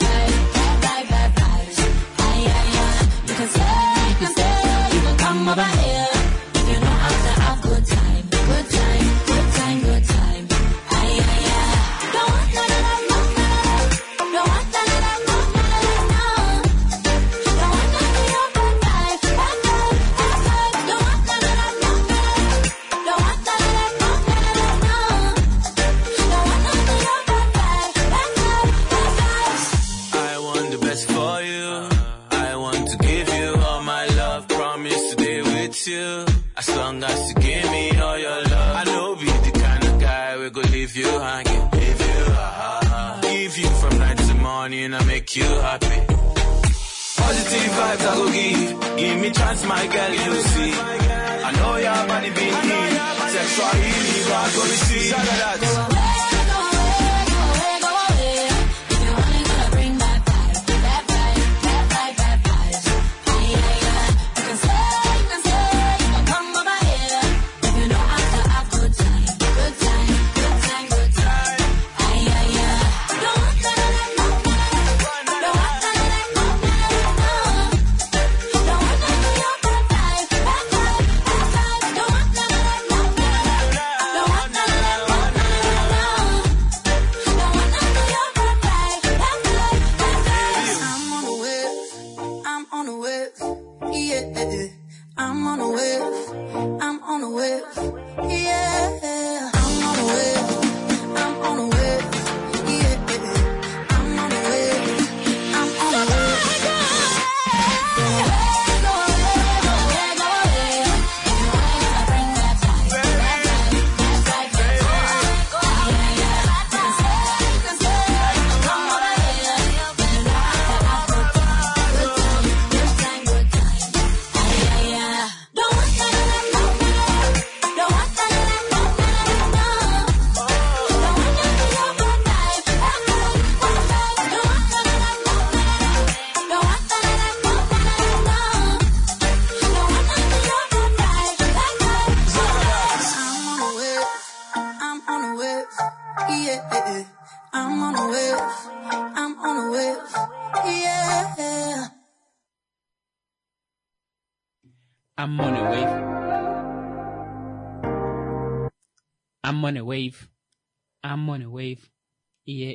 Ay. You can come over here. If you know how to have good time. Ay. Don't want none of that, no. Don't want none of that, no. Don't want none of your bad vibes. Don't want none of that, no. Don't want none of that, no. Don't want none of your bad vibes. I want the best for you. I want to give you all my love. Promise to stay with you as long as you give me all your love. I know be the kind of guy we go leave you hanging. Give you from night to morning and make you happy. Positive vibes I go give me chance, my girl, you see. I know your body been in sexual healing, I go receive. Go away. If you're only gonna bring bad vibes. Ay. You can say, you can come over here. If you know how to have good time. Ay. Don't want none of that, no. Don't want none of that, no. Don't want none of your bad vibes. Don't want none of that, no. Don't want none of that, no. Don't want none of your bad vibes. I'm on a wave, yeah. I'm on a wave, yeah. I'm on a wave, yeah. I'm on a wave, yeah. I'm on a wave. Go away. If you only gonna bring bad vibes. You can say, come over here. If you know how to have good time. Ay. Don't want none of that, no. Don't want none of that, no. Don't want none of your bad vibes. Don't want none of that, no. Don't want none of that, no. Don't want none of your bad vibes. I'm on a wave, yeah. I'm on a wave, yeah. I'm on a wave. I'm on a wave. I'm on a wave. Yeah.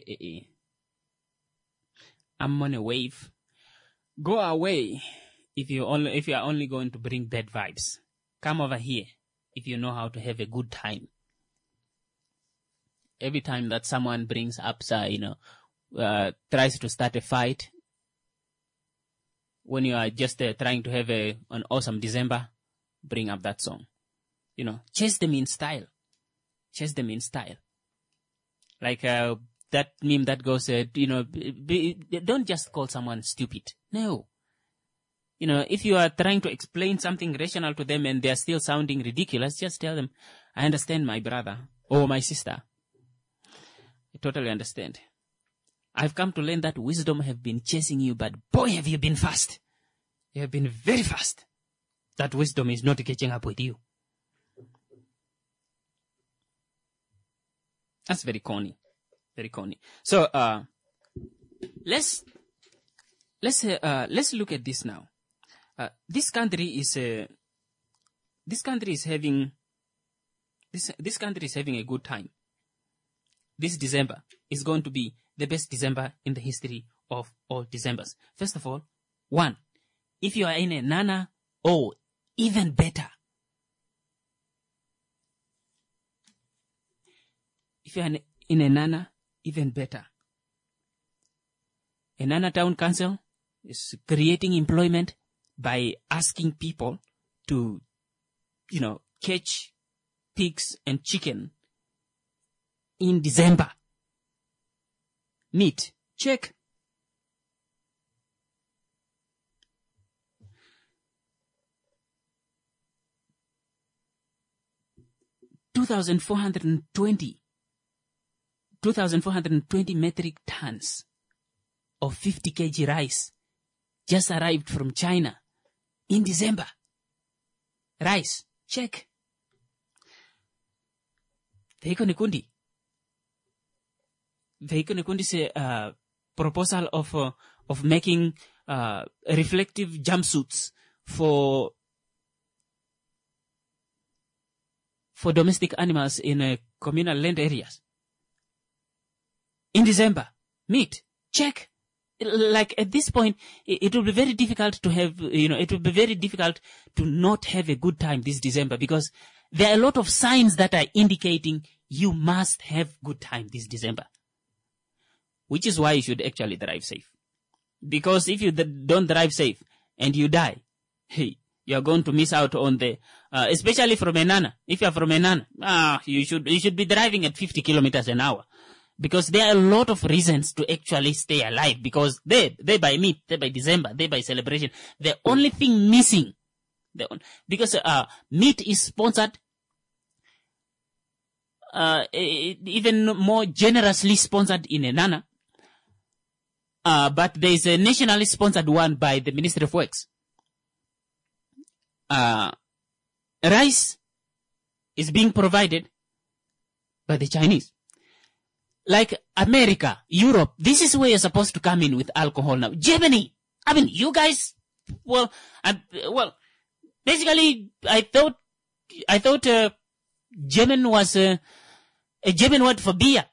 I'm on a wave. Go away if you are only going to bring bad vibes. Come over here if you know how to have a good time. Every time that someone brings up, tries to start a fight, when you are just trying to have an awesome December, bring up that song. Chase them in style. Chase them in style. Like that meme that goes, don't just call someone stupid. No. If you are trying to explain something rational to them and they are still sounding ridiculous, just tell them, I understand, my brother or my sister. I totally understand. I've come to learn that wisdom have been chasing you, but boy, have you been fast. You have been very fast. That wisdom is not catching up with you. That's very corny. Very corny. So, let's look at this now. This country is having a good time. This December is going to be the best December in the history of all Decembers. First of all, 1, if you are in a Nana, even better. If you are in a Nana, even better. A Nana Town Council is creating employment by asking people to, catch pigs and chicken in December. Meat, check. $2,420 metric tons of 50 kg rice just arrived from China in December. Rice, check. Veiko Nikundi's proposal of making reflective jumpsuits for domestic animals in communal land areas. In December, meat, check. Like at this point, it will be very difficult to have, it will be very difficult to not have a good time this December because there are a lot of signs that are indicating you must have good time this December. Which is why you should actually drive safe. Because if you don't drive safe and you die, hey, you are going to miss out on the, especially from Enana. If you are from Enana, you should be driving at 50 kilometers an hour. Because there are a lot of reasons to actually stay alive. Because they buy meat, they buy December, they buy celebration. The only thing missing, because meat is sponsored, even more generously sponsored in Enana. But there is a nationally sponsored one by the Ministry of Works. Rice is being provided by the Chinese. Like America, Europe, this is where you're supposed to come in with alcohol now. Germany, I mean, you guys, basically, I thought German was a German word for beer.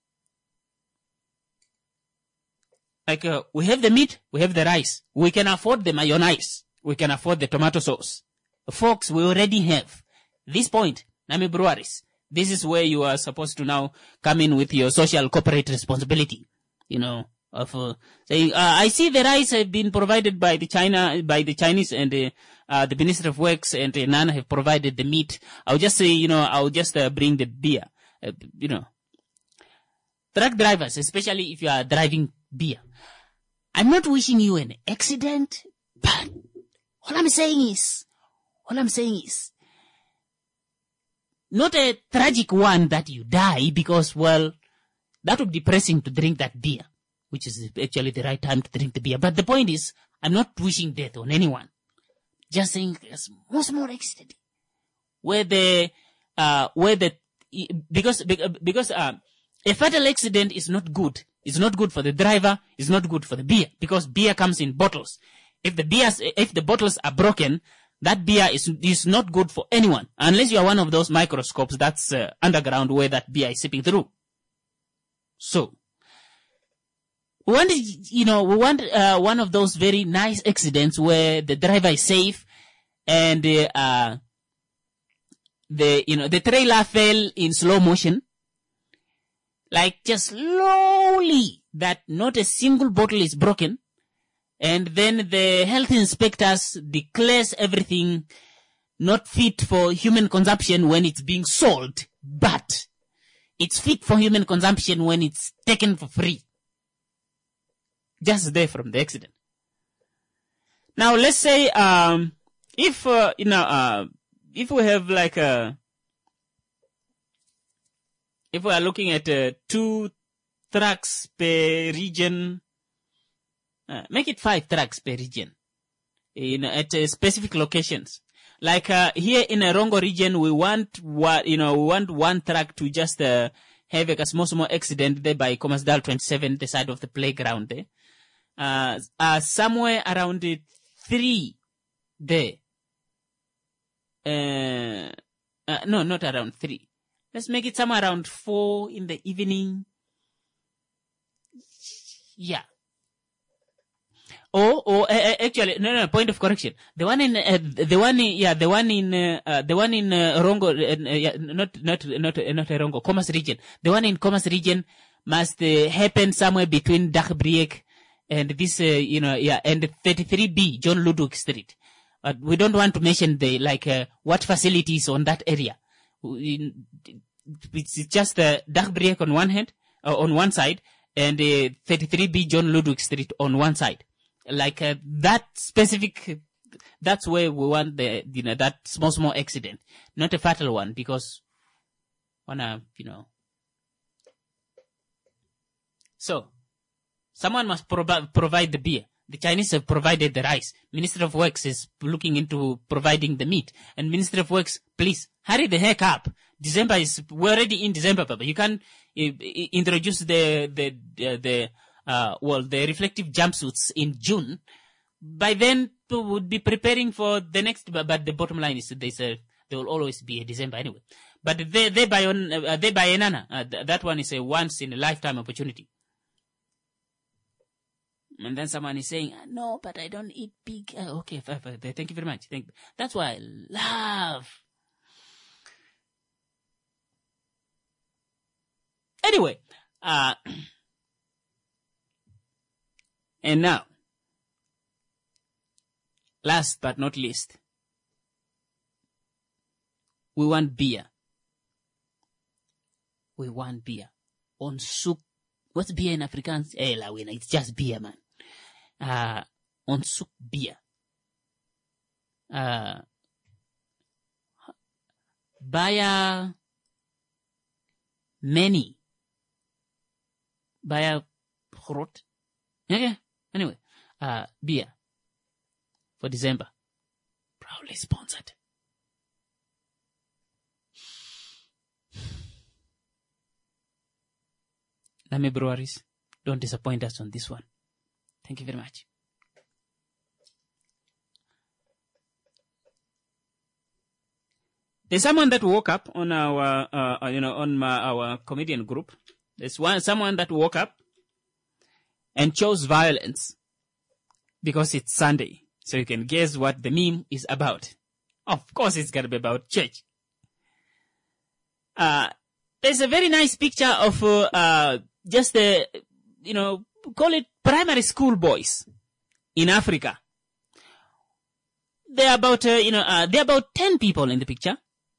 Like, we have the meat, we have the rice. We can afford the mayonnaise. We can afford the tomato sauce. Folks, we already have. This point, Nami Breweries. This is where you are supposed to now come in with your social corporate responsibility, of saying, I see the rice have been provided by the Chinese and the Ministry of Works and Nana have provided the meat. I'll just say, bring the beer, Truck drivers, especially if you are driving beer. I'm not wishing you an accident, but all I'm saying is, not a tragic one that you die because, that would be depressing to drink that beer, which is actually the right time to drink the beer. But the point is, I'm not wishing death on anyone. Just saying there's much more accident. Because a fatal accident is not good. It's not good for the driver. It's not good for the beer because beer comes in bottles. If the bottles are broken, that beer is not good for anyone unless you are one of those microscopes that's underground where that beer is seeping through. So, we want one of those very nice accidents where the driver is safe and the trailer fell in slow motion, like just slowly, that not a single bottle is broken, and then the health inspectors declares everything not fit for human consumption when it's being sold, but it's fit for human consumption when it's taken for free. Just there from the accident. Now let's say, if we have like if we are looking at 2 trucks per region, make it 5 trucks per region, at specific locations. Like here in a Rongo region, we want 1 truck to just have a small accident there by Commercial 27, the side of the playground there. Somewhere around 3 there. No, not around 3. Let's make it somewhere around 4 in the evening. Yeah. Actually, no, point of correction. The one in Rongo, not Rongo, Commerce region. The one in Commerce region must happen somewhere between Dagbriek and this, and 33B, John Ludwig Street. But we don't want to mention what facilities on that area. It's just Dagbriek on one hand, on one side, and 33B John Ludwig Street on one side. Like that specific, that's where we want that small accident, not a fatal one, because So, someone must provide the beer. The Chinese have provided the rice. Minister of Works is looking into providing the meat. And Minister of Works, please hurry the heck up. We're already in December, Papa. You can introduce the reflective jumpsuits in June. By then, we would be preparing for the next, but the bottom line is there will always be a December anyway. But they buy Nana. That one is a once in a lifetime opportunity. And then someone is saying, no, but I don't eat pig. Okay, thank you very much. That's why I love. Anyway, and now, last but not least, we want beer. We want beer. On souk. What's beer in Afrikaans? Lawina, it's just beer, man. On souk beer. Baya many. Baya grot. Okay. Anyway, beer for December. Proudly sponsored. Name Breweries, don't disappoint us on this one. Thank you very much. There's someone that woke up on our, our comedian group. There's someone that woke up and chose violence because it's Sunday. So you can guess what the meme is about. Of course, it's gonna be about church. There's a very nice picture of just call it primary school boys in Africa. There are about 10 people in the picture,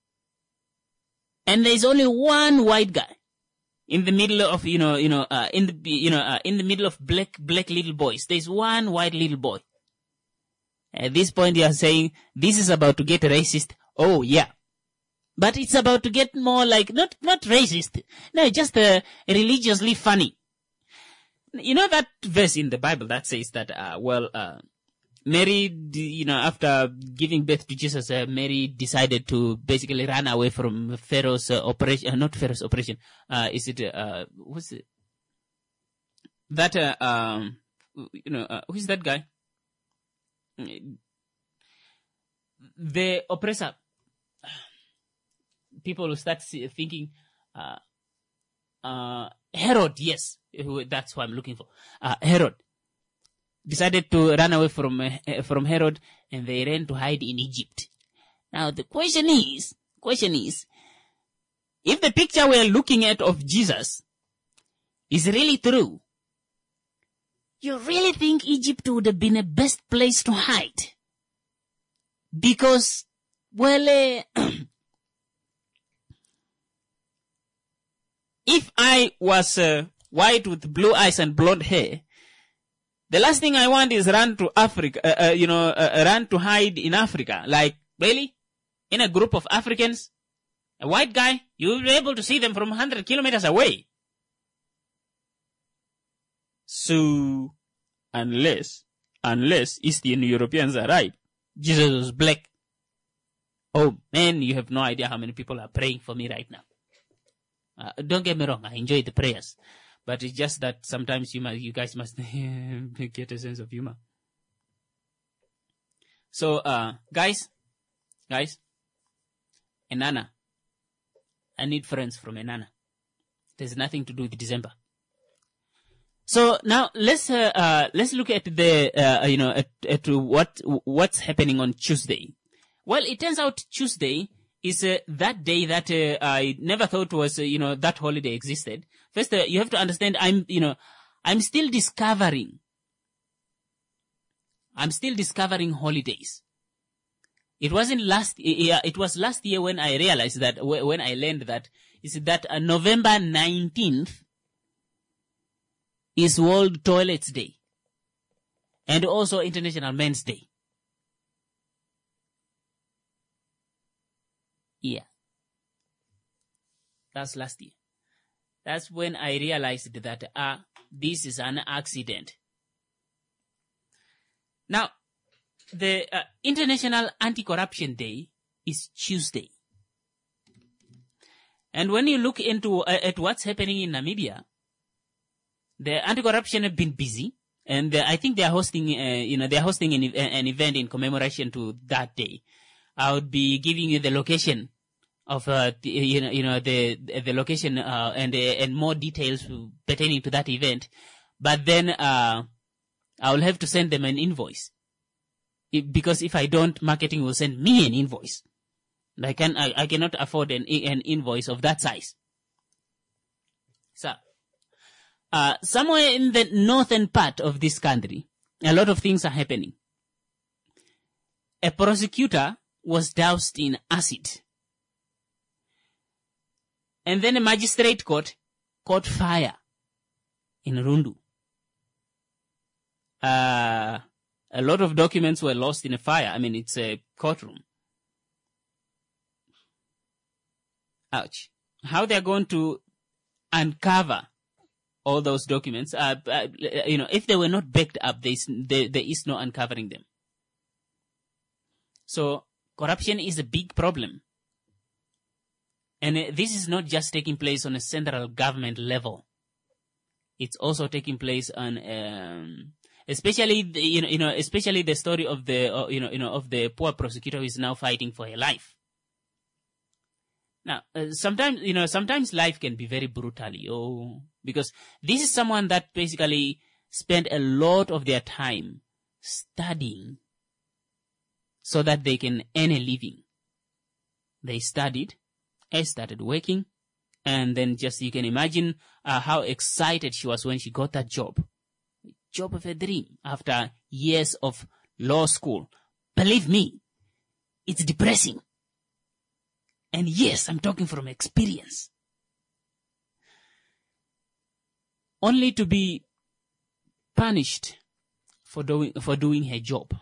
and there's only one white guy in the middle of in the middle of black little boys. There's one white little boy. At this point, you are saying this is about to get racist. Oh yeah. But it's about to get more like, not racist. No, just religiously funny. You know that verse in the Bible that says that, Mary, after giving birth to Jesus, Mary decided to basically run away from Pharaoh's operation, not Pharaoh's operation. What's it? That, who's that guy? The oppressor. People will start thinking, Herod, yes, that's what I'm looking for. Herod decided to run away from Herod, and they ran to hide in Egypt. Now the question is, if the picture we're looking at of Jesus is really true, you really think Egypt would have been the best place to hide? Because, well, if I was white with blue eyes and blonde hair, the last thing I want is run to Africa, run to hide in Africa. Like, really? In a group of Africans? A white guy? You'll be able to see them from 100 kilometers away. So, unless Eastern Europeans arrive, Jesus was black. Oh man, you have no idea how many people are praying for me right now. Don't get me wrong, I enjoy the prayers. But it's just that sometimes you guys must get a sense of humor. So, guys, Enana. I need friends from Enana. There's nothing to do with December. So now let's look at the at what's happening on Tuesday. Well, it turns out Tuesday is that day that I never thought was that holiday existed. First, you have to understand I'm still discovering holidays. It wasn't last year. It was last year when I realized that when I learned that November 19th is World Toilets Day and also International Men's Day. Yeah. That's last year. That's when I realized that this is an accident. Now, the International Anti-Corruption Day is Tuesday. And when you look into at what's happening in Namibia, the anti-corruption have been busy, and I think they are hosting an event in commemoration to that day. I would be giving you the location of the location and more details pertaining to that event. But then I will have to send them an invoice, because if I don't, marketing will send me an invoice. I cannot afford an invoice of that size. So, somewhere in the northern part of this country, a lot of things are happening. A prosecutor was doused in acid. And then a magistrate court caught fire in Rundu. A lot of documents were lost in a fire. I mean, it's a courtroom. Ouch. How they're going to uncover all those documents, if they were not backed up, there is no uncovering them. So, corruption is a big problem. And this is not just taking place on a central government level. It's also taking place on, especially the story of the poor prosecutor who is now fighting for her life. Now, sometimes life can be very brutal, because this is someone that basically spent a lot of their time studying so that they can earn a living. They studied, I started working, and then just you can imagine how excited she was when she got that job. Job of a dream after years of law school. Believe me, it's depressing. And yes, I'm talking from experience. Only to be punished for doing her job.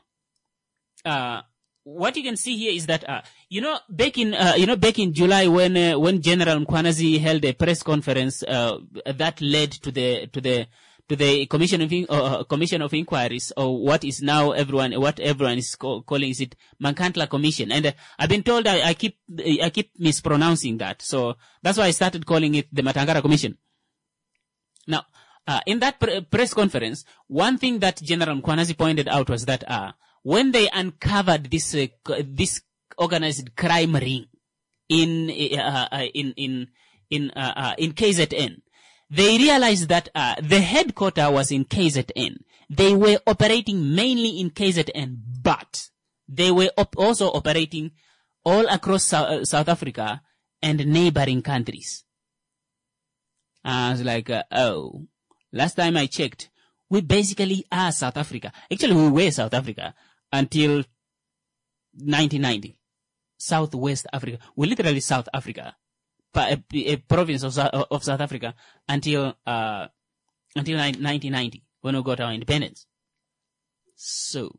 What you can see here is that back in July when General Mkhwanazi held a press conference that led to the commission of inquiries, or what everyone is calling is it Mankandla Commission, and I've been told I keep mispronouncing that, so that's why I started calling it the Matangara Commission. Now, in that press conference, one thing that General Mkhwanazi pointed out was that when they uncovered this organized crime ring in KZN, they realized that the headquarters was in KZN. They were operating mainly in KZN, but they were also operating all across South Africa and neighboring countries. I was like, last time I checked, we basically are South Africa. Actually, we were South Africa until 1990. Southwest Africa. We're literally South Africa. A province of South Africa until 1990, when we got our independence. So,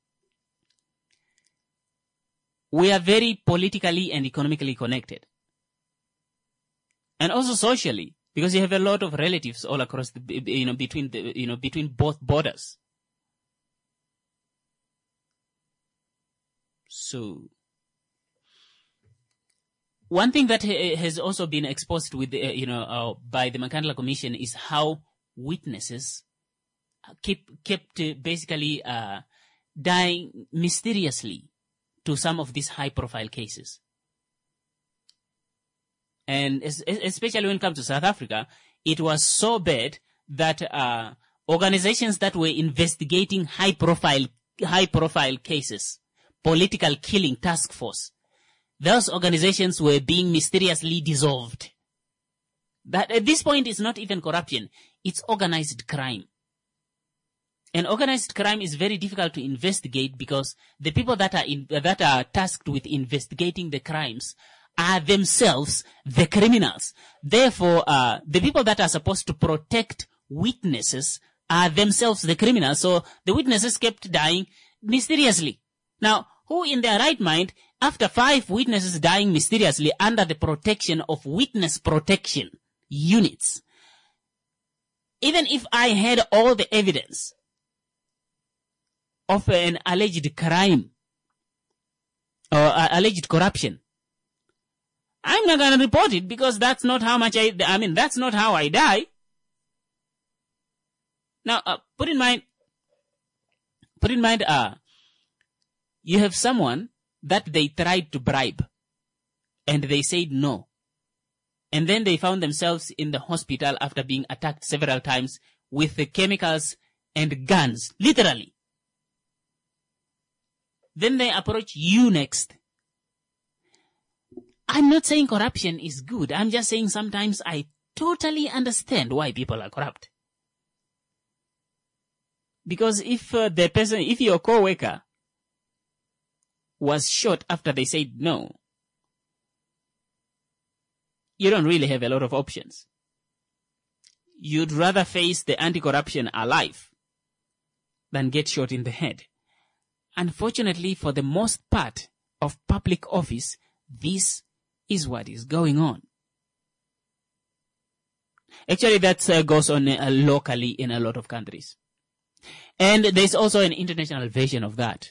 we are very politically and economically connected. And also socially, because you have a lot of relatives all across between both borders. So, one thing that has also been exposed with, by the Mankandla Commission is how witnesses kept basically dying mysteriously to some of these high-profile cases. And especially when it comes to South Africa, it was so bad that organizations that were investigating high-profile cases, political killing task force, those organizations were being mysteriously dissolved. That at this point is not even corruption, it's organized crime. And organized crime is very difficult to investigate because the people that are tasked with investigating the crimes are themselves the criminals. Therefore, the people that are supposed to protect witnesses are themselves the criminals. So the witnesses kept dying mysteriously. Now, who in their right mind, after 5 witnesses dying mysteriously under the protection of witness protection units, even if I had all the evidence of an alleged crime or alleged corruption, I'm not going to report it because that's not how that's not how I die. Now, put in mind, you have someone that they tried to bribe and they said no. And then they found themselves in the hospital after being attacked several times with the chemicals and guns, literally. Then they approach you next. I'm not saying corruption is good. I'm just saying sometimes I totally understand why people are corrupt. Because if your co-worker was shot after they said no, you don't really have a lot of options. You'd rather face the anti-corruption alive than get shot in the head. Unfortunately, for the most part of public office, this is what is going on. Actually, that goes on locally in a lot of countries. And there's also an international version of that.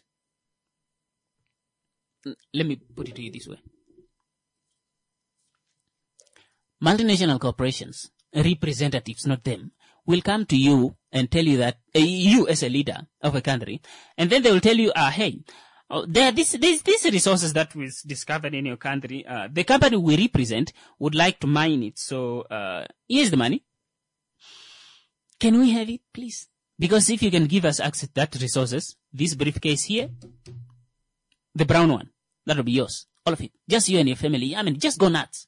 Let me put it to you this way. Multinational corporations, representatives, not them, will come to you and tell you that, you as a leader of a country, and then they will tell you, hey, there are these resources that was discovered in your country. The company we represent would like to mine it, so here's the money. Can we have it, please? Because if you can give us access to that resources, this briefcase here, the brown one, that'll be yours. All of it. Just you and your family. Just go nuts.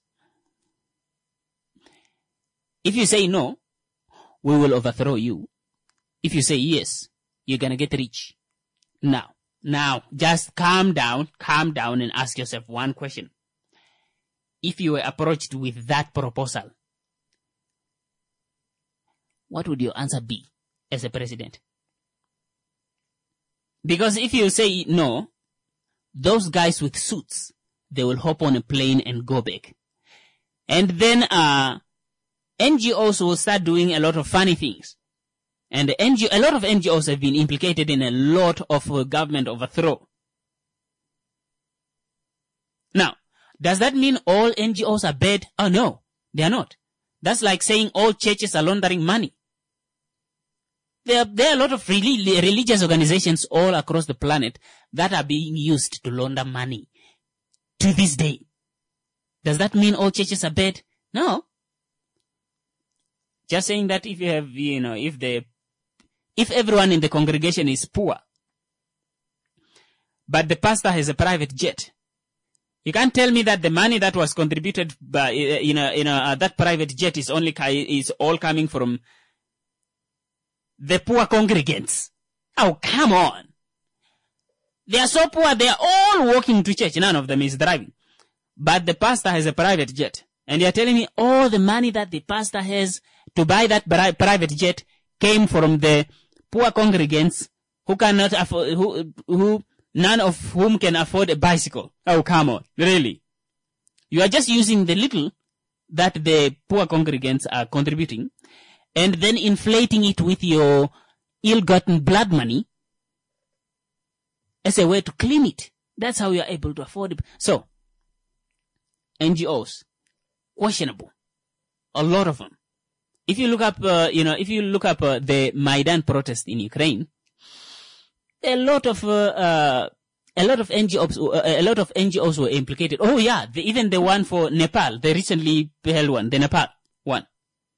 If you say no, we will overthrow you. If you say yes, you're gonna get rich. Now, just calm down and ask yourself one question. If you were approached with that proposal, what would your answer be as a president? Because if you say no, those guys with suits, they will hop on a plane and go back. And then, NGOs will start doing a lot of funny things. And a lot of NGOs have been implicated in a lot of government overthrow. Now, does that mean all NGOs are bad? Oh no, they are not. That's like saying all churches are laundering money. There are a lot of religious organizations all across the planet that are being used to launder money to this day. Does that mean all churches are bad? No. Just saying that if you have, if everyone in the congregation is poor, but the pastor has a private jet, you can't tell me that the money that was contributed by, that private jet is all coming from the poor congregants. Oh, come on. They are so poor, they are all walking to church. None of them is driving. But the pastor has a private jet. And you are telling me all the money that the pastor has to buy that private jet came from the poor congregants who cannot afford, who none of whom can afford a bicycle. Oh, come on. Really? You are just using the little that the poor congregants are contributing and then inflating it with your ill-gotten blood money as a way to clean it. That's how you are able to afford it. So, NGOs, questionable. A lot of them. If you look up, the Maidan protest in Ukraine, a lot of NGOs were implicated. Oh yeah, even the one for Nepal, the recently held one, the Nepal one.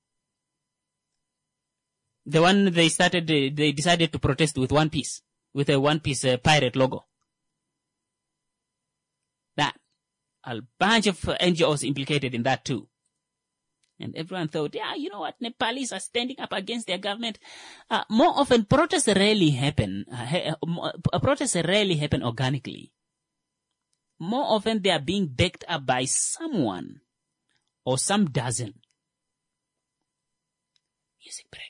The one they decided to protest with one piece, with a one piece pirate logo. That, a bunch of NGOs implicated in that too. And everyone thought, yeah, you know what, Nepalis are standing up against their government. More often, protests rarely happen. Protests rarely happen organically. More often, they are being backed up by someone or some dozen. Music break.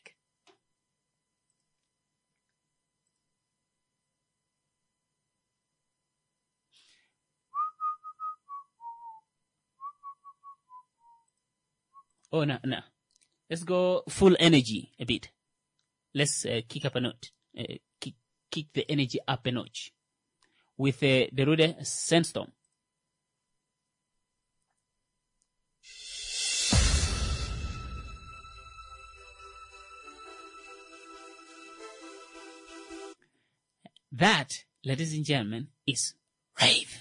Oh, no. Let's go full energy a bit. Let's kick up a note. Kick the energy up a notch with the Rude Sandstorm. That, ladies and gentlemen, is rave.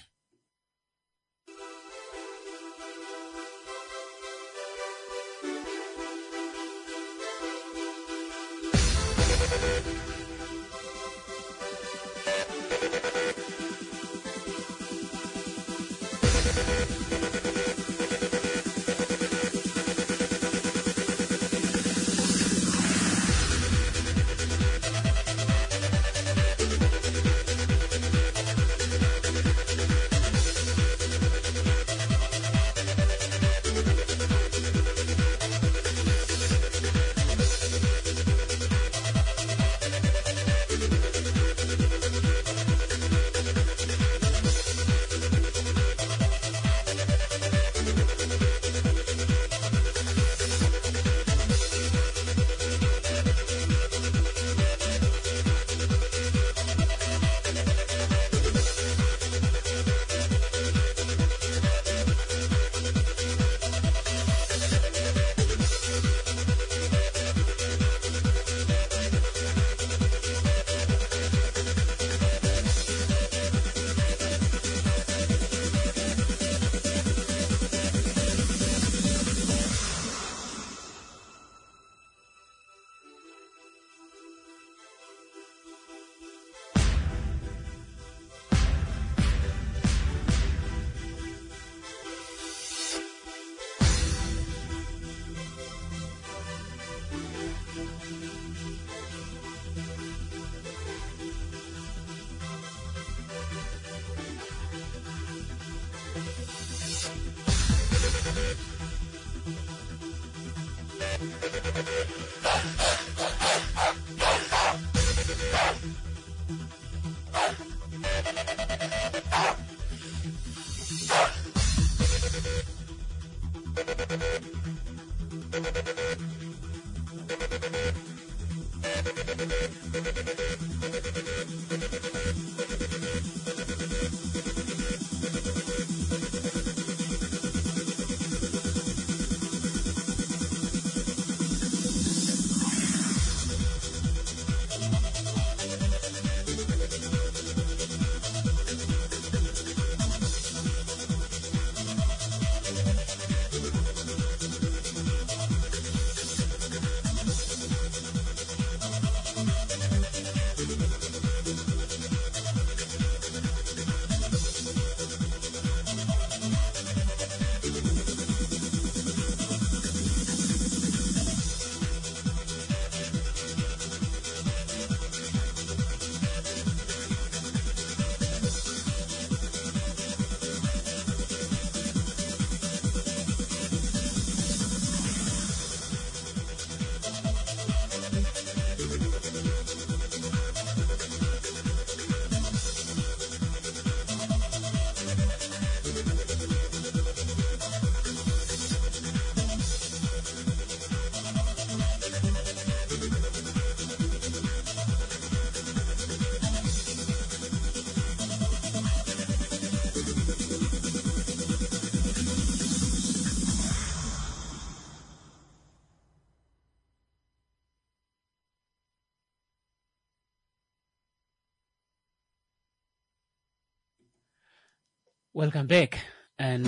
Welcome back. And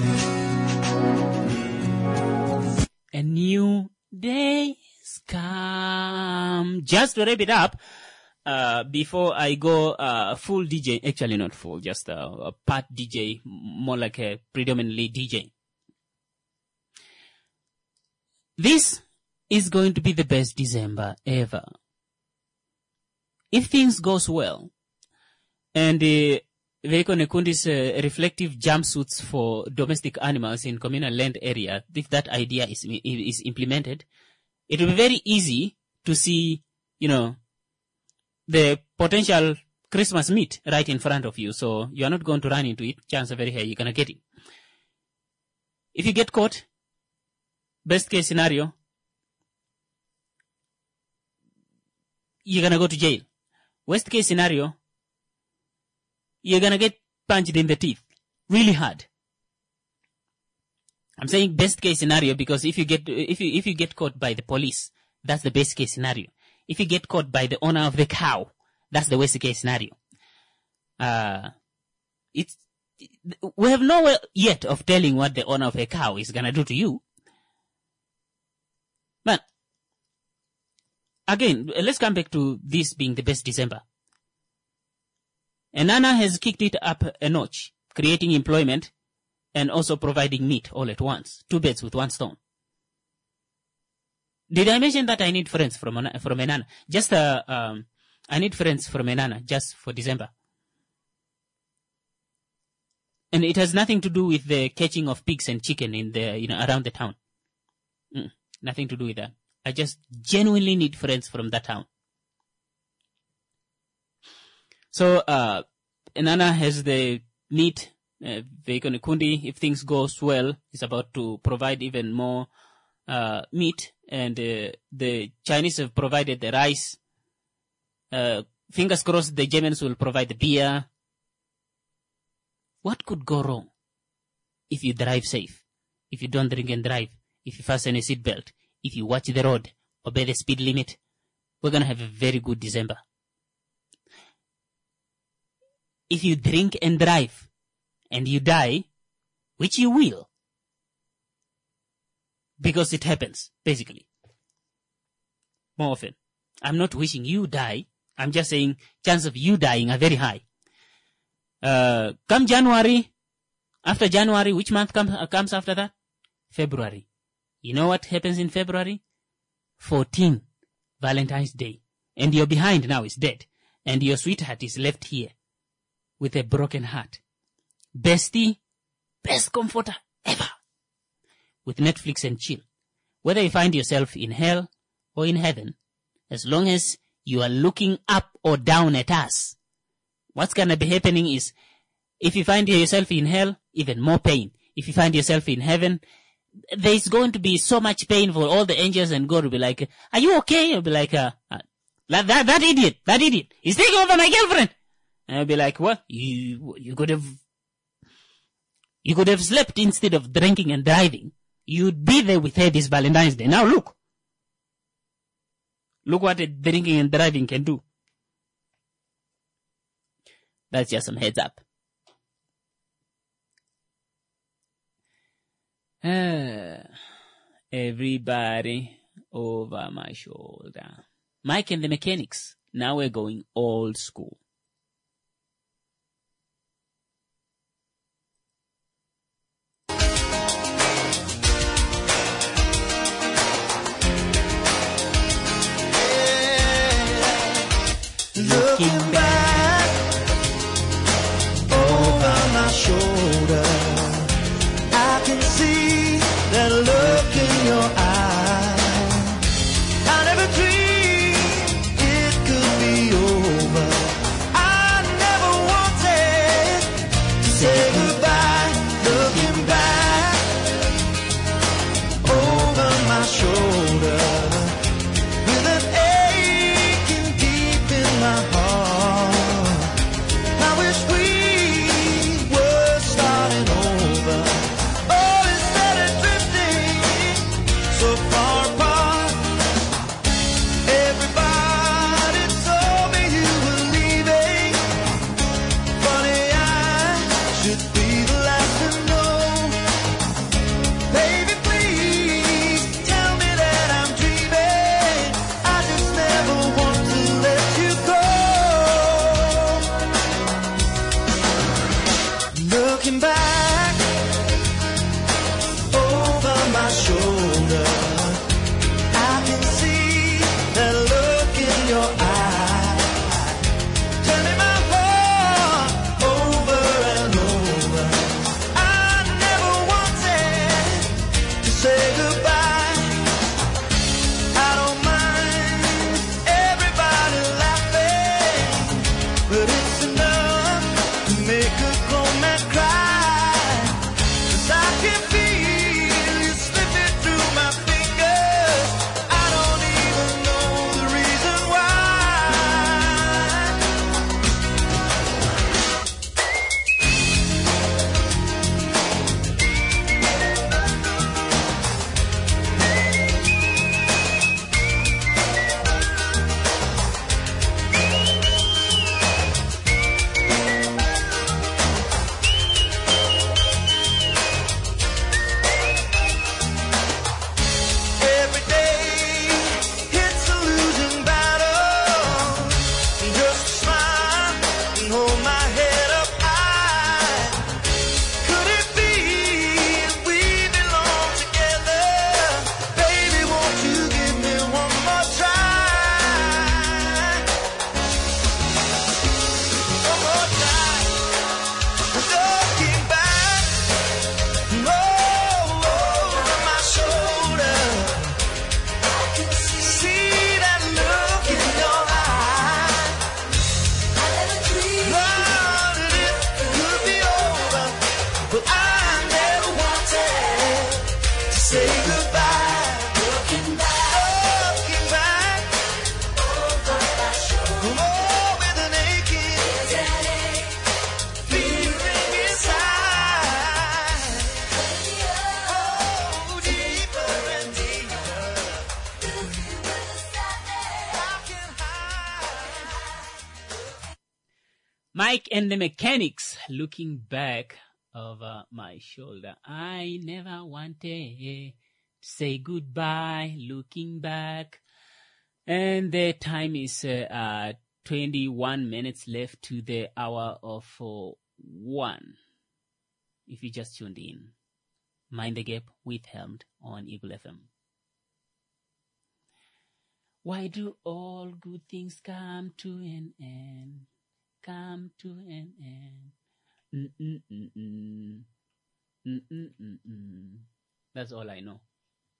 a new day's come. Just to wrap it up, before I go full DJ, actually not full, just a part DJ, more like a predominantly DJ. This is going to be the best December ever. If things goes well, and Veiko Nekundi's reflective jumpsuits for domestic animals in communal land area, if that idea is implemented, it will be very easy to see, the potential Christmas meat right in front of you. So you are not going to run into it. Chances are very high you're going to get it. If you get caught, best case scenario, you're going to go to jail. Worst case scenario, you're going to get punched in the teeth really hard. I'm saying best case scenario because if you get caught by the police, that's the best case scenario. If you get caught by the owner of the cow, that's the worst case scenario. We have no way yet of telling what the owner of a cow is going to do to you. But again, let's come back to this being the best December. Enana has kicked it up a notch, creating employment and also providing meat all at once. 2 birds with 1 stone. Did I mention that I need friends from Enana? I need friends from Enana just for December. And it has nothing to do with the catching of pigs and chicken in the, around the town. Nothing to do with that. I just genuinely need friends from that town. So, Enana has the meat, Veiko Nekundi, if things goes well, is about to provide even more, meat, and, the Chinese have provided the rice. Fingers crossed the Germans will provide the beer. What could go wrong if you drive safe, if you don't drink and drive, if you fasten a seatbelt, if you watch the road, obey the speed limit? We're going to have a very good December. If you drink and drive and you die, which you will, because it happens, basically, more often. I'm not wishing you die. I'm just saying chances of you dying are very high. Come January, after January, which month comes after that? February. You know what happens in February? 14, Valentine's Day. And your behind now is dead. And your sweetheart is left here with a broken heart. Bestie, best comforter ever. With Netflix and chill. Whether you find yourself in hell or in heaven, as long as you are looking up or down at us, what's going to be happening is, if you find yourself in hell, even more pain. If you find yourself in heaven, there's going to be so much pain for all the angels, and God will be like, are you okay? You'll be like, that idiot, he's taking over my girlfriend. And I'll be like, what? You could have slept instead of drinking and driving. You'd be there with her this Valentine's Day. Now look what a drinking and driving can do. That's just some heads up. Everybody over my shoulder. Mike and the Mechanics. Now we're going old school. Looking back over my shoulder, I can see that look in your eye. I never dreamed it could be over. I never wanted to say goodbye. Looking back over my shoulder, with an aching deep in my heart. Mike and the Mechanics, looking back over my shoulder. I never wanted to say goodbye, looking back. And the time is 21 minutes left to the hour of 1. If you just tuned in, Mind the Gap with Helmed on Eagle FM. Why do all good things come to an end? Come to an end. Mm-mm-mm-mm. Mm-mm-mm-mm. That's all I know.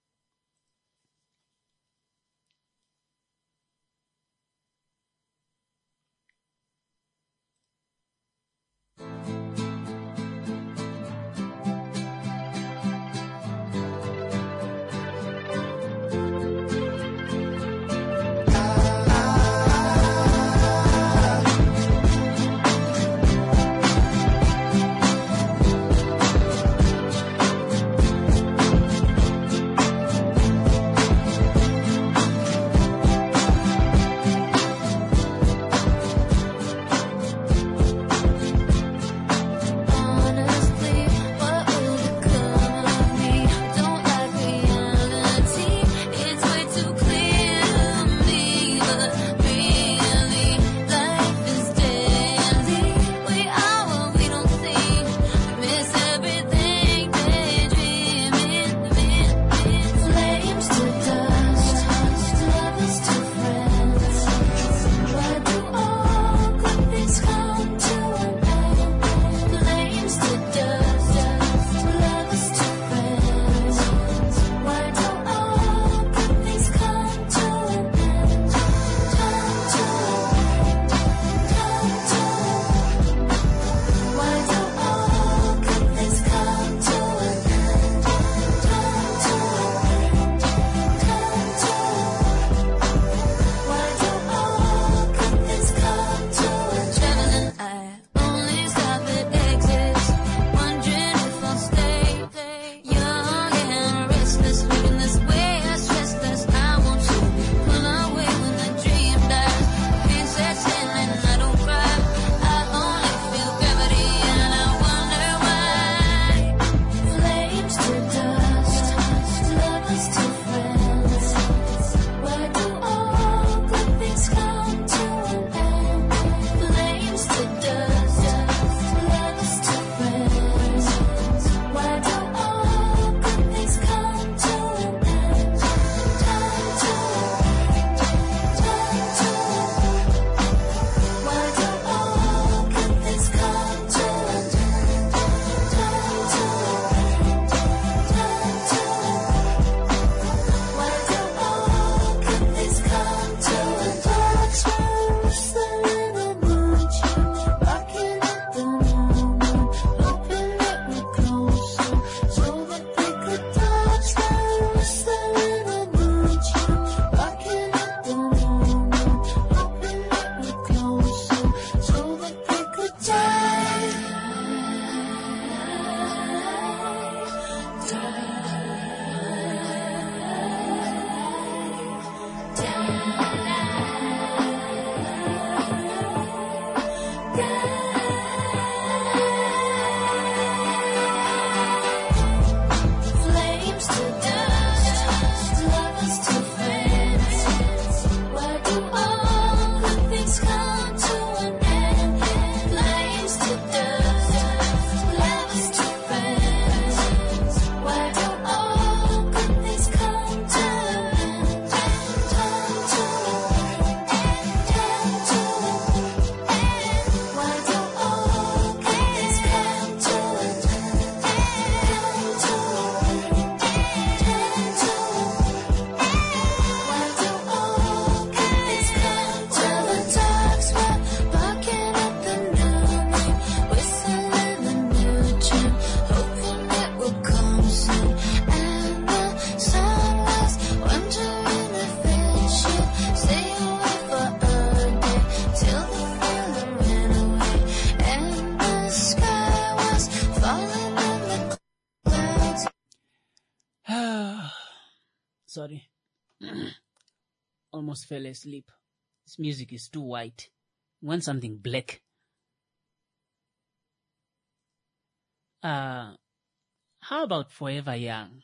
Honestly, what will become of me? Don't like reality. It's way too clear to me, but really, life is daily. We are what we don't see. We miss everything, daydreaming. Flames to dust, lovers to friends. Why do all good things come to an end? Flames to dust, lovers to friends. Why do all good things come to an end? Come to an end. Why do all good things come to an end? Come to an end. Why do all good things come to an end? I only stop at exits, wondering if I'll stay. Young and restless, living this way, I stress less. I want to pull away when the dream dies. Pain sets in and I don't cry. I only feel gravity and I wonder why. Flames to dust, lovers to friends. Why do all good things come to an end? Flames to dust, lovers to friends. Why do all good things come to an end? Come to Why do all good things come to an end? Why do all good things come to an end? Dark's whistling in the moonshine, barking at the new moon, hoping it would closer so that they could touch. Whistling in the moonshine, barking at the new moon, hoping it would closer so that they could Flames to dust, lovers to friends. Why do all good things come to an end? Flames to dust, lovers to friends. Why do all good things come to an end? Come to Why do all good things come to an end? Why do all good things come to the dark spot, barking at the new moon, whistling the new tune, hoping it will come soon. And the sun was wondering if it should stay away for a day till the feeling ran away, and the sky was falling in the clouds. Sorry. Almost fell asleep. This music is too white. Want something black. how about Forever Young?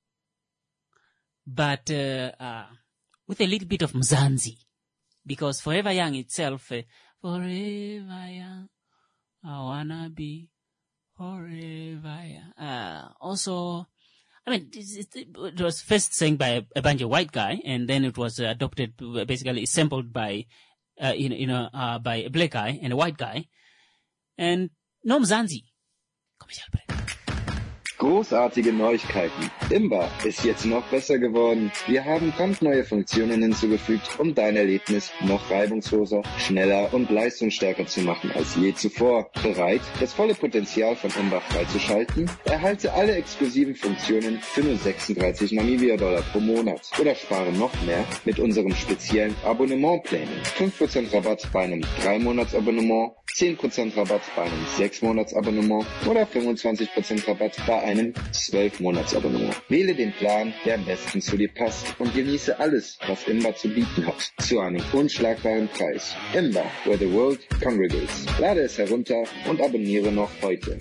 But with a little bit of Mzansi. Because Forever Young itself, Forever Young, I wanna be forever young. Also, I mean, it was first sang by a bunch of white guy, and then it was adopted, basically sampled by, by a black guy and a white guy. And no Mzansi. Commercial break. Großartige Neuigkeiten. Imba ist jetzt noch besser geworden. Wir haben brandneue Funktionen hinzugefügt, um dein Erlebnis noch reibungsloser, schneller und leistungsstärker zu machen als je zuvor. Bereit, das volle Potenzial von Imba freizuschalten? Erhalte alle exklusiven Funktionen für nur 36 Namibia-Dollar pro Monat. Oder spare noch mehr mit unserem speziellen Abonnementplänen. 5% Rabatt bei einem 3-Monats-Abonnement, 10% Rabatt bei einem 6-Monats-Abonnement oder 25% Rabatt bei einem 12-Monats-Abonnement. Wähle den Plan, der am besten zu dir passt und genieße alles, was Imba zu bieten hat, zu einem unschlagbaren Preis. Imba, where the world congregates. Lade es herunter und abonniere noch heute.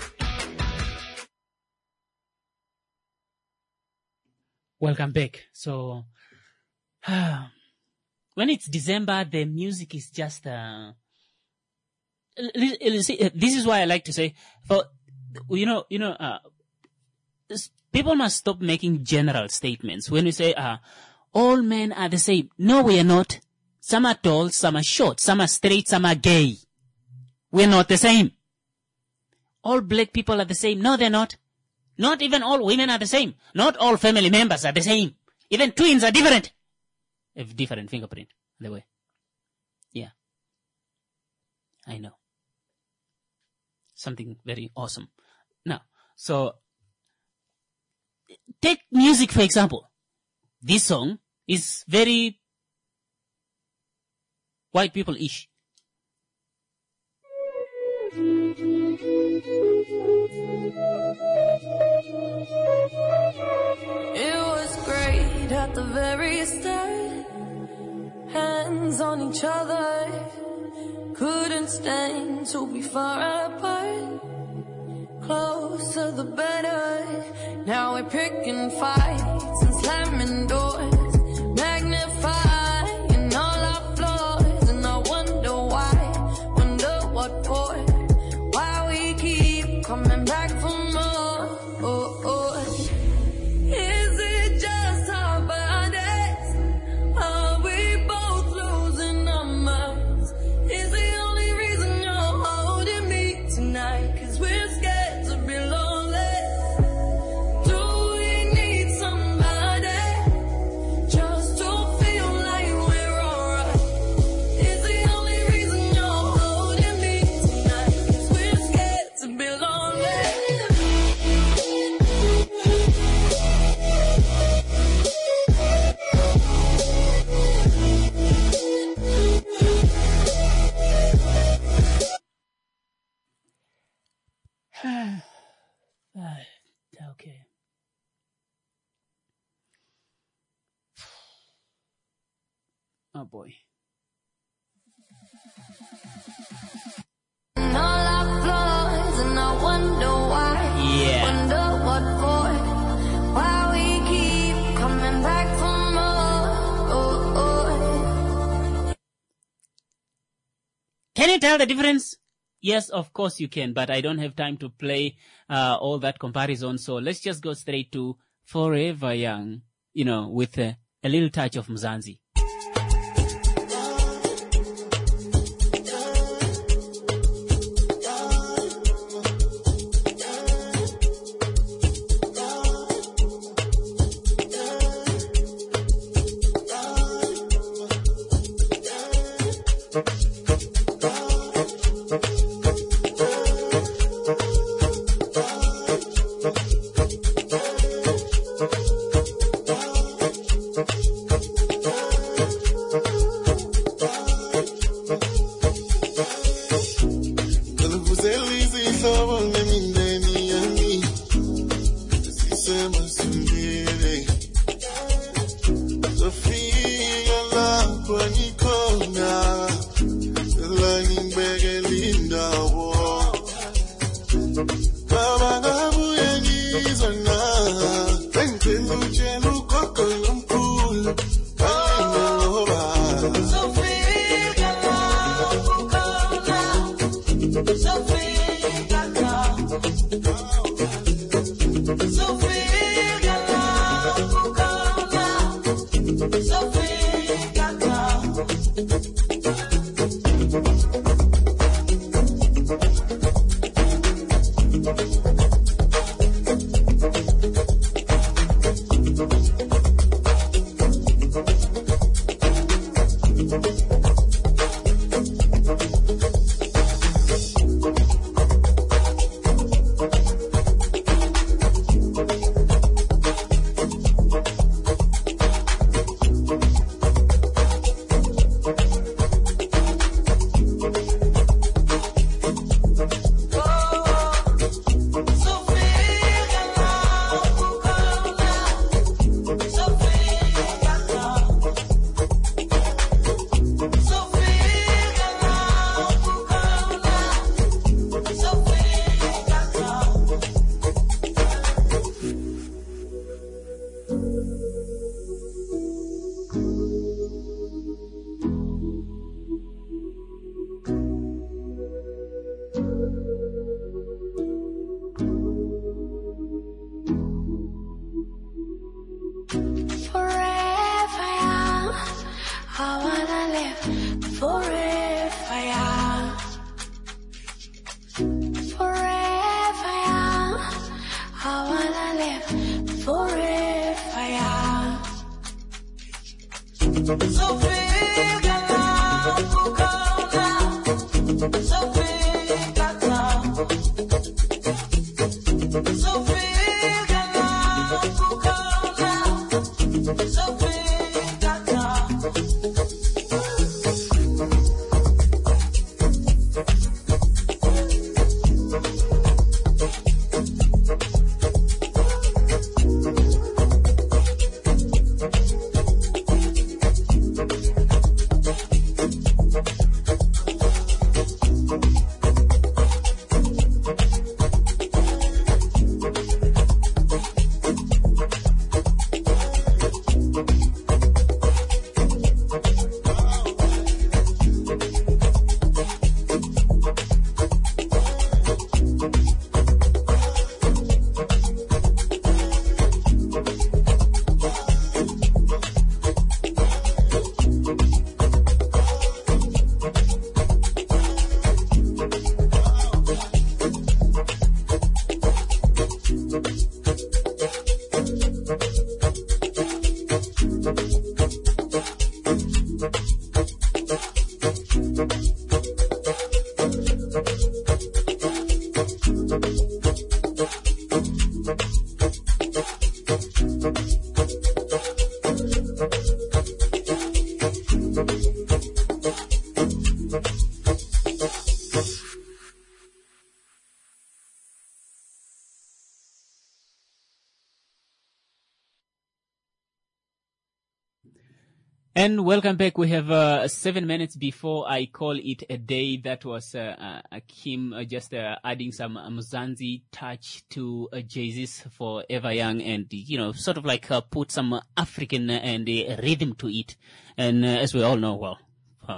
Welcome back. So, when it's December, the music is just, this is why I like to say, people must stop making general statements. When you say, all men are the same. No, we are not. Some are tall, some are short, some are straight, some are gay. We're not the same. All black people are the same. No, they're not. Not even all women are the same. Not all family members are the same. Even twins are different. Have different fingerprint, by the way. Yeah. I know. Something very awesome. Now, so, take music, for example. This song is very white people-ish. It was great at the very start. Hands on each other. Couldn't stand to be far apart. Closer the better. Now we're picking fights and slamming doors. Magnifying all our flaws. And I wonder why, wonder what for. Why we keep coming back for more. Oh, oh. Is it just our bodies? Are we both losing our minds? Is the only reason you're holding me tonight? 'Cause we're scared to be lonely. Do we need somebody just to feel like we're alright? Is the only reason you're holding me tonight? 'Cause we're scared to be lonely. Okay. Oh boy. And all our flaws, and I wonder why. Yeah. Wonder what for. Why we keep coming back for more. Oh, oh. Can you tell the difference? Yes, of course you can, but I don't have time to play all that comparison. So let's just go straight to Forever Young, with a little touch of Mzansi. Baba Forever young, I wanna live forever young. Forever young, I wanna live forever young. Sofika now, Kukona. Sofika now. Sofika now, Kukona. Sofika now. And welcome back. We have 7 minutes before I call it a day. That was Kim just adding some Mzansi touch to Jay-Z's Forever Young, and sort of like put some African and rhythm to it. And as we all know, well,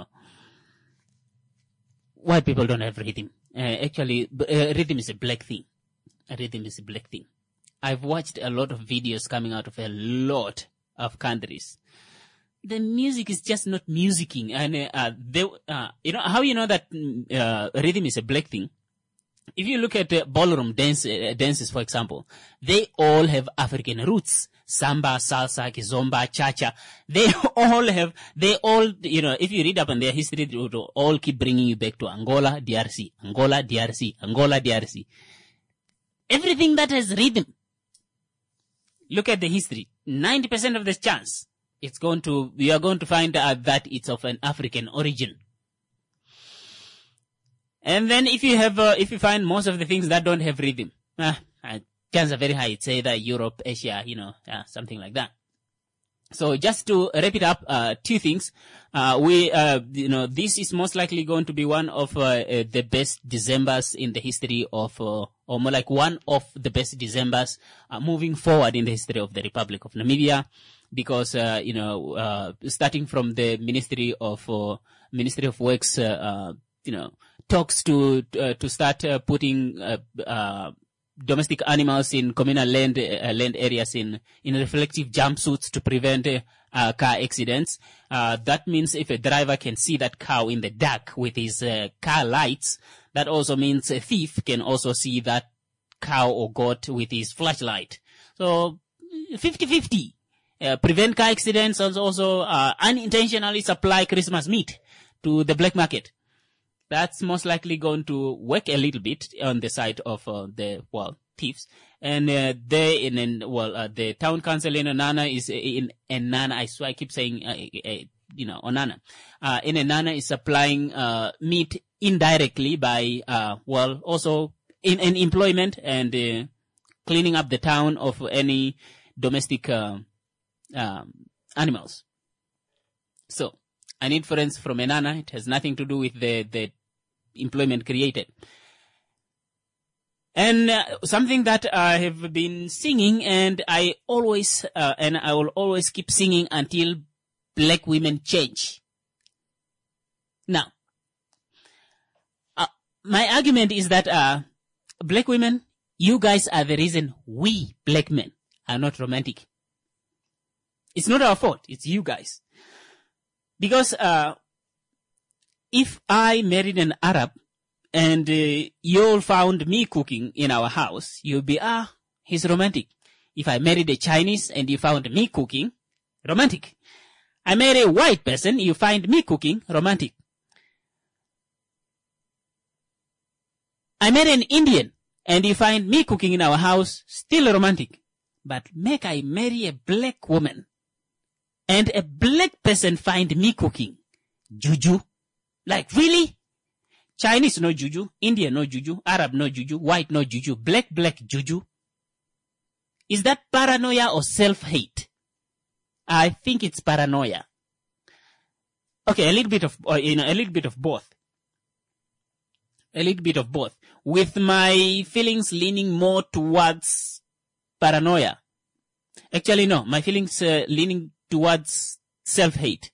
white people don't have rhythm. Actually, rhythm is a black thing. Rhythm is a black thing. I've watched a lot of videos coming out of a lot of countries. The music is just not musicking, and how you know that rhythm is a black thing? If you look at ballroom dances, for example, they all have African roots. Samba, salsa, kizomba, cha-cha. They all, if you read up on their history, they will all keep bringing you back to Angola, DRC, Angola, DRC, Angola, DRC. Everything that has rhythm. Look at the history. 90% of the chance, you are going to find that it's of an African origin. And then if you find most of the things that don't have rhythm, chances are very high it's either Europe, Asia, something like that. So just to wrap it up, two things. This is most likely going to be one of the best Decembers in the history of, or more like one of the best Decembers moving forward in the history of the Republic of Namibia, because starting from the Ministry of Works, talks to start putting domestic animals in communal land areas in reflective jumpsuits to prevent car accidents. That means if a driver can see that cow in the dark with his car lights, that also means a thief can also see that cow or goat with his flashlight. So 50-50. Prevent car accidents and also unintentionally supply Christmas meat to the black market. That's most likely going to work a little bit on the side of the thieves. And the town council in Onana is in Enana. I swear I keep saying Onana. In Enana is supplying meat indirectly by also in employment and cleaning up the town of any domestic animals. So I need friends from Enana. It has nothing to do with the employment created. And something that I have been singing, and I always and I will always keep singing until black women change. Now, my argument is that black women, you guys are the reason we black men are not romantic. It's not our fault. It's you guys. Because if I married an Arab and you all found me cooking in our house, you'll be, he's romantic. If I married a Chinese and you found me cooking, romantic. I marry a white person, you find me cooking, romantic. I marry an Indian and you find me cooking in our house, still romantic. But make I marry a black woman and a black person find me cooking, juju. Like, really? Chinese, no juju. Indian, no juju. Arab, no juju. White, no juju. Black, juju. Is that paranoia or self-hate? I think it's paranoia. Okay, a little bit of both. A little bit of both. With my feelings leaning more towards paranoia. Actually, no. My feelings leaning towards self-hate.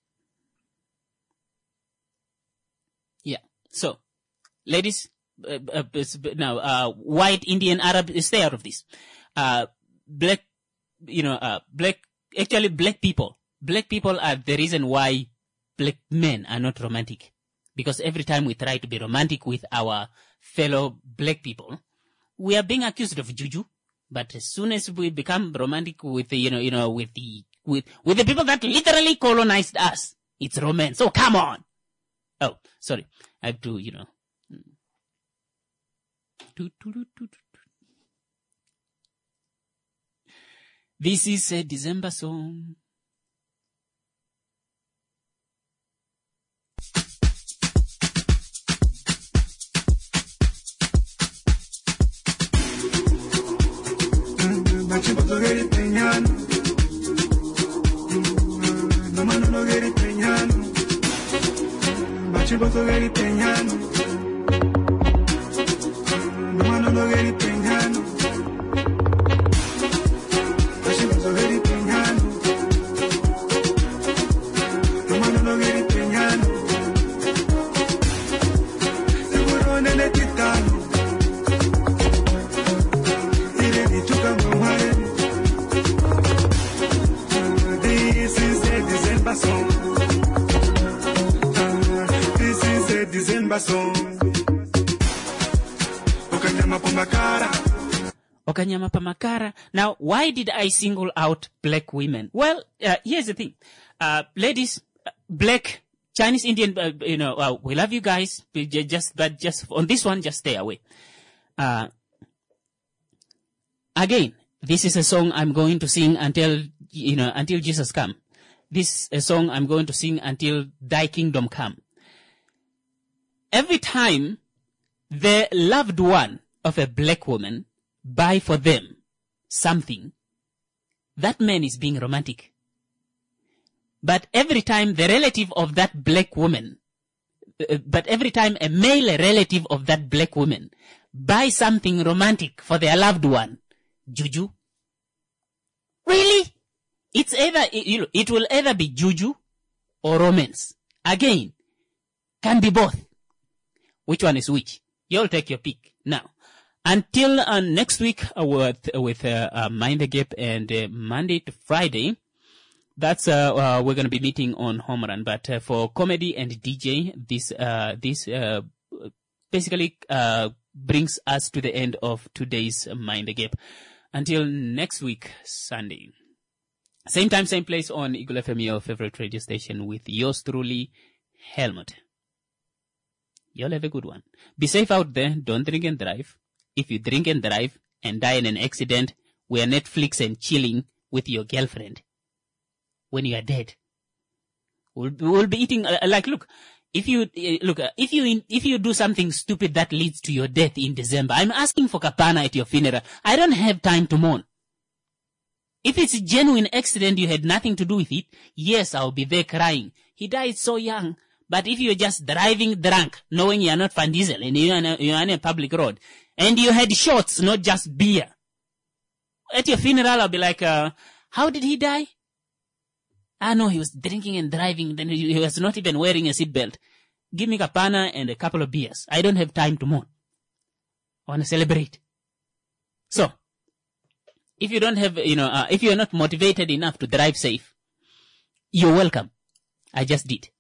Yeah. So, ladies, now, white, Indian, Arab, stay out of this. Black people. Black people are the reason why black men are not romantic. Because every time we try to be romantic with our fellow black people, we are being accused of juju. But as soon as we become romantic with the, with the people that literally colonized us, it's romance. So come on. Oh, sorry. I have to, This is a December song. Okanyama Pamakara. Now, why did I single out black women? Well, here's the thing. Ladies, black, Chinese, Indian, we love you guys. But just on this one, just stay away. Again, this is a song I'm going to sing until Jesus come. This is a song I'm going to sing until thy kingdom come. Every time the loved one of a black woman buy for them something, that man is being romantic. But every time the relative of that black woman, every time a male relative of that black woman buy something romantic for their loved one, juju. Really? It's either, it will either be juju or romance. Again, can be both. Which one is which? You'll take your pick. Now, until next week with Mind the Gap and Monday to Friday, that's we're going to be meeting on Home Run. But for comedy and DJ, this basically brings us to the end of today's Mind the Gap. Until next week, Sunday. Same time, same place on Eagle FM, your favorite radio station, with yours truly, Helmut. You'll have a good one. Be safe out there. Don't drink and drive. If you drink and drive and die in an accident, we're Netflix and chilling with your girlfriend. When you are dead, we'll be eating look. If you do something stupid that leads to your death in December, I'm asking for kapana at your funeral. I don't have time to mourn. If it's a genuine accident, you had nothing to do with it, yes, I'll be there crying. He died so young. But if you're just driving drunk, knowing you're not Van Diesel and you're on a public road, and you had shots, not just beer, at your funeral, I'll be like, how did he die? No, he was drinking and driving, then he was not even wearing a seatbelt. Give me kapana and a couple of beers. I don't have time to mourn. I want to celebrate. So, if you don't have, if you're not motivated enough to drive safe, you're welcome. I just did.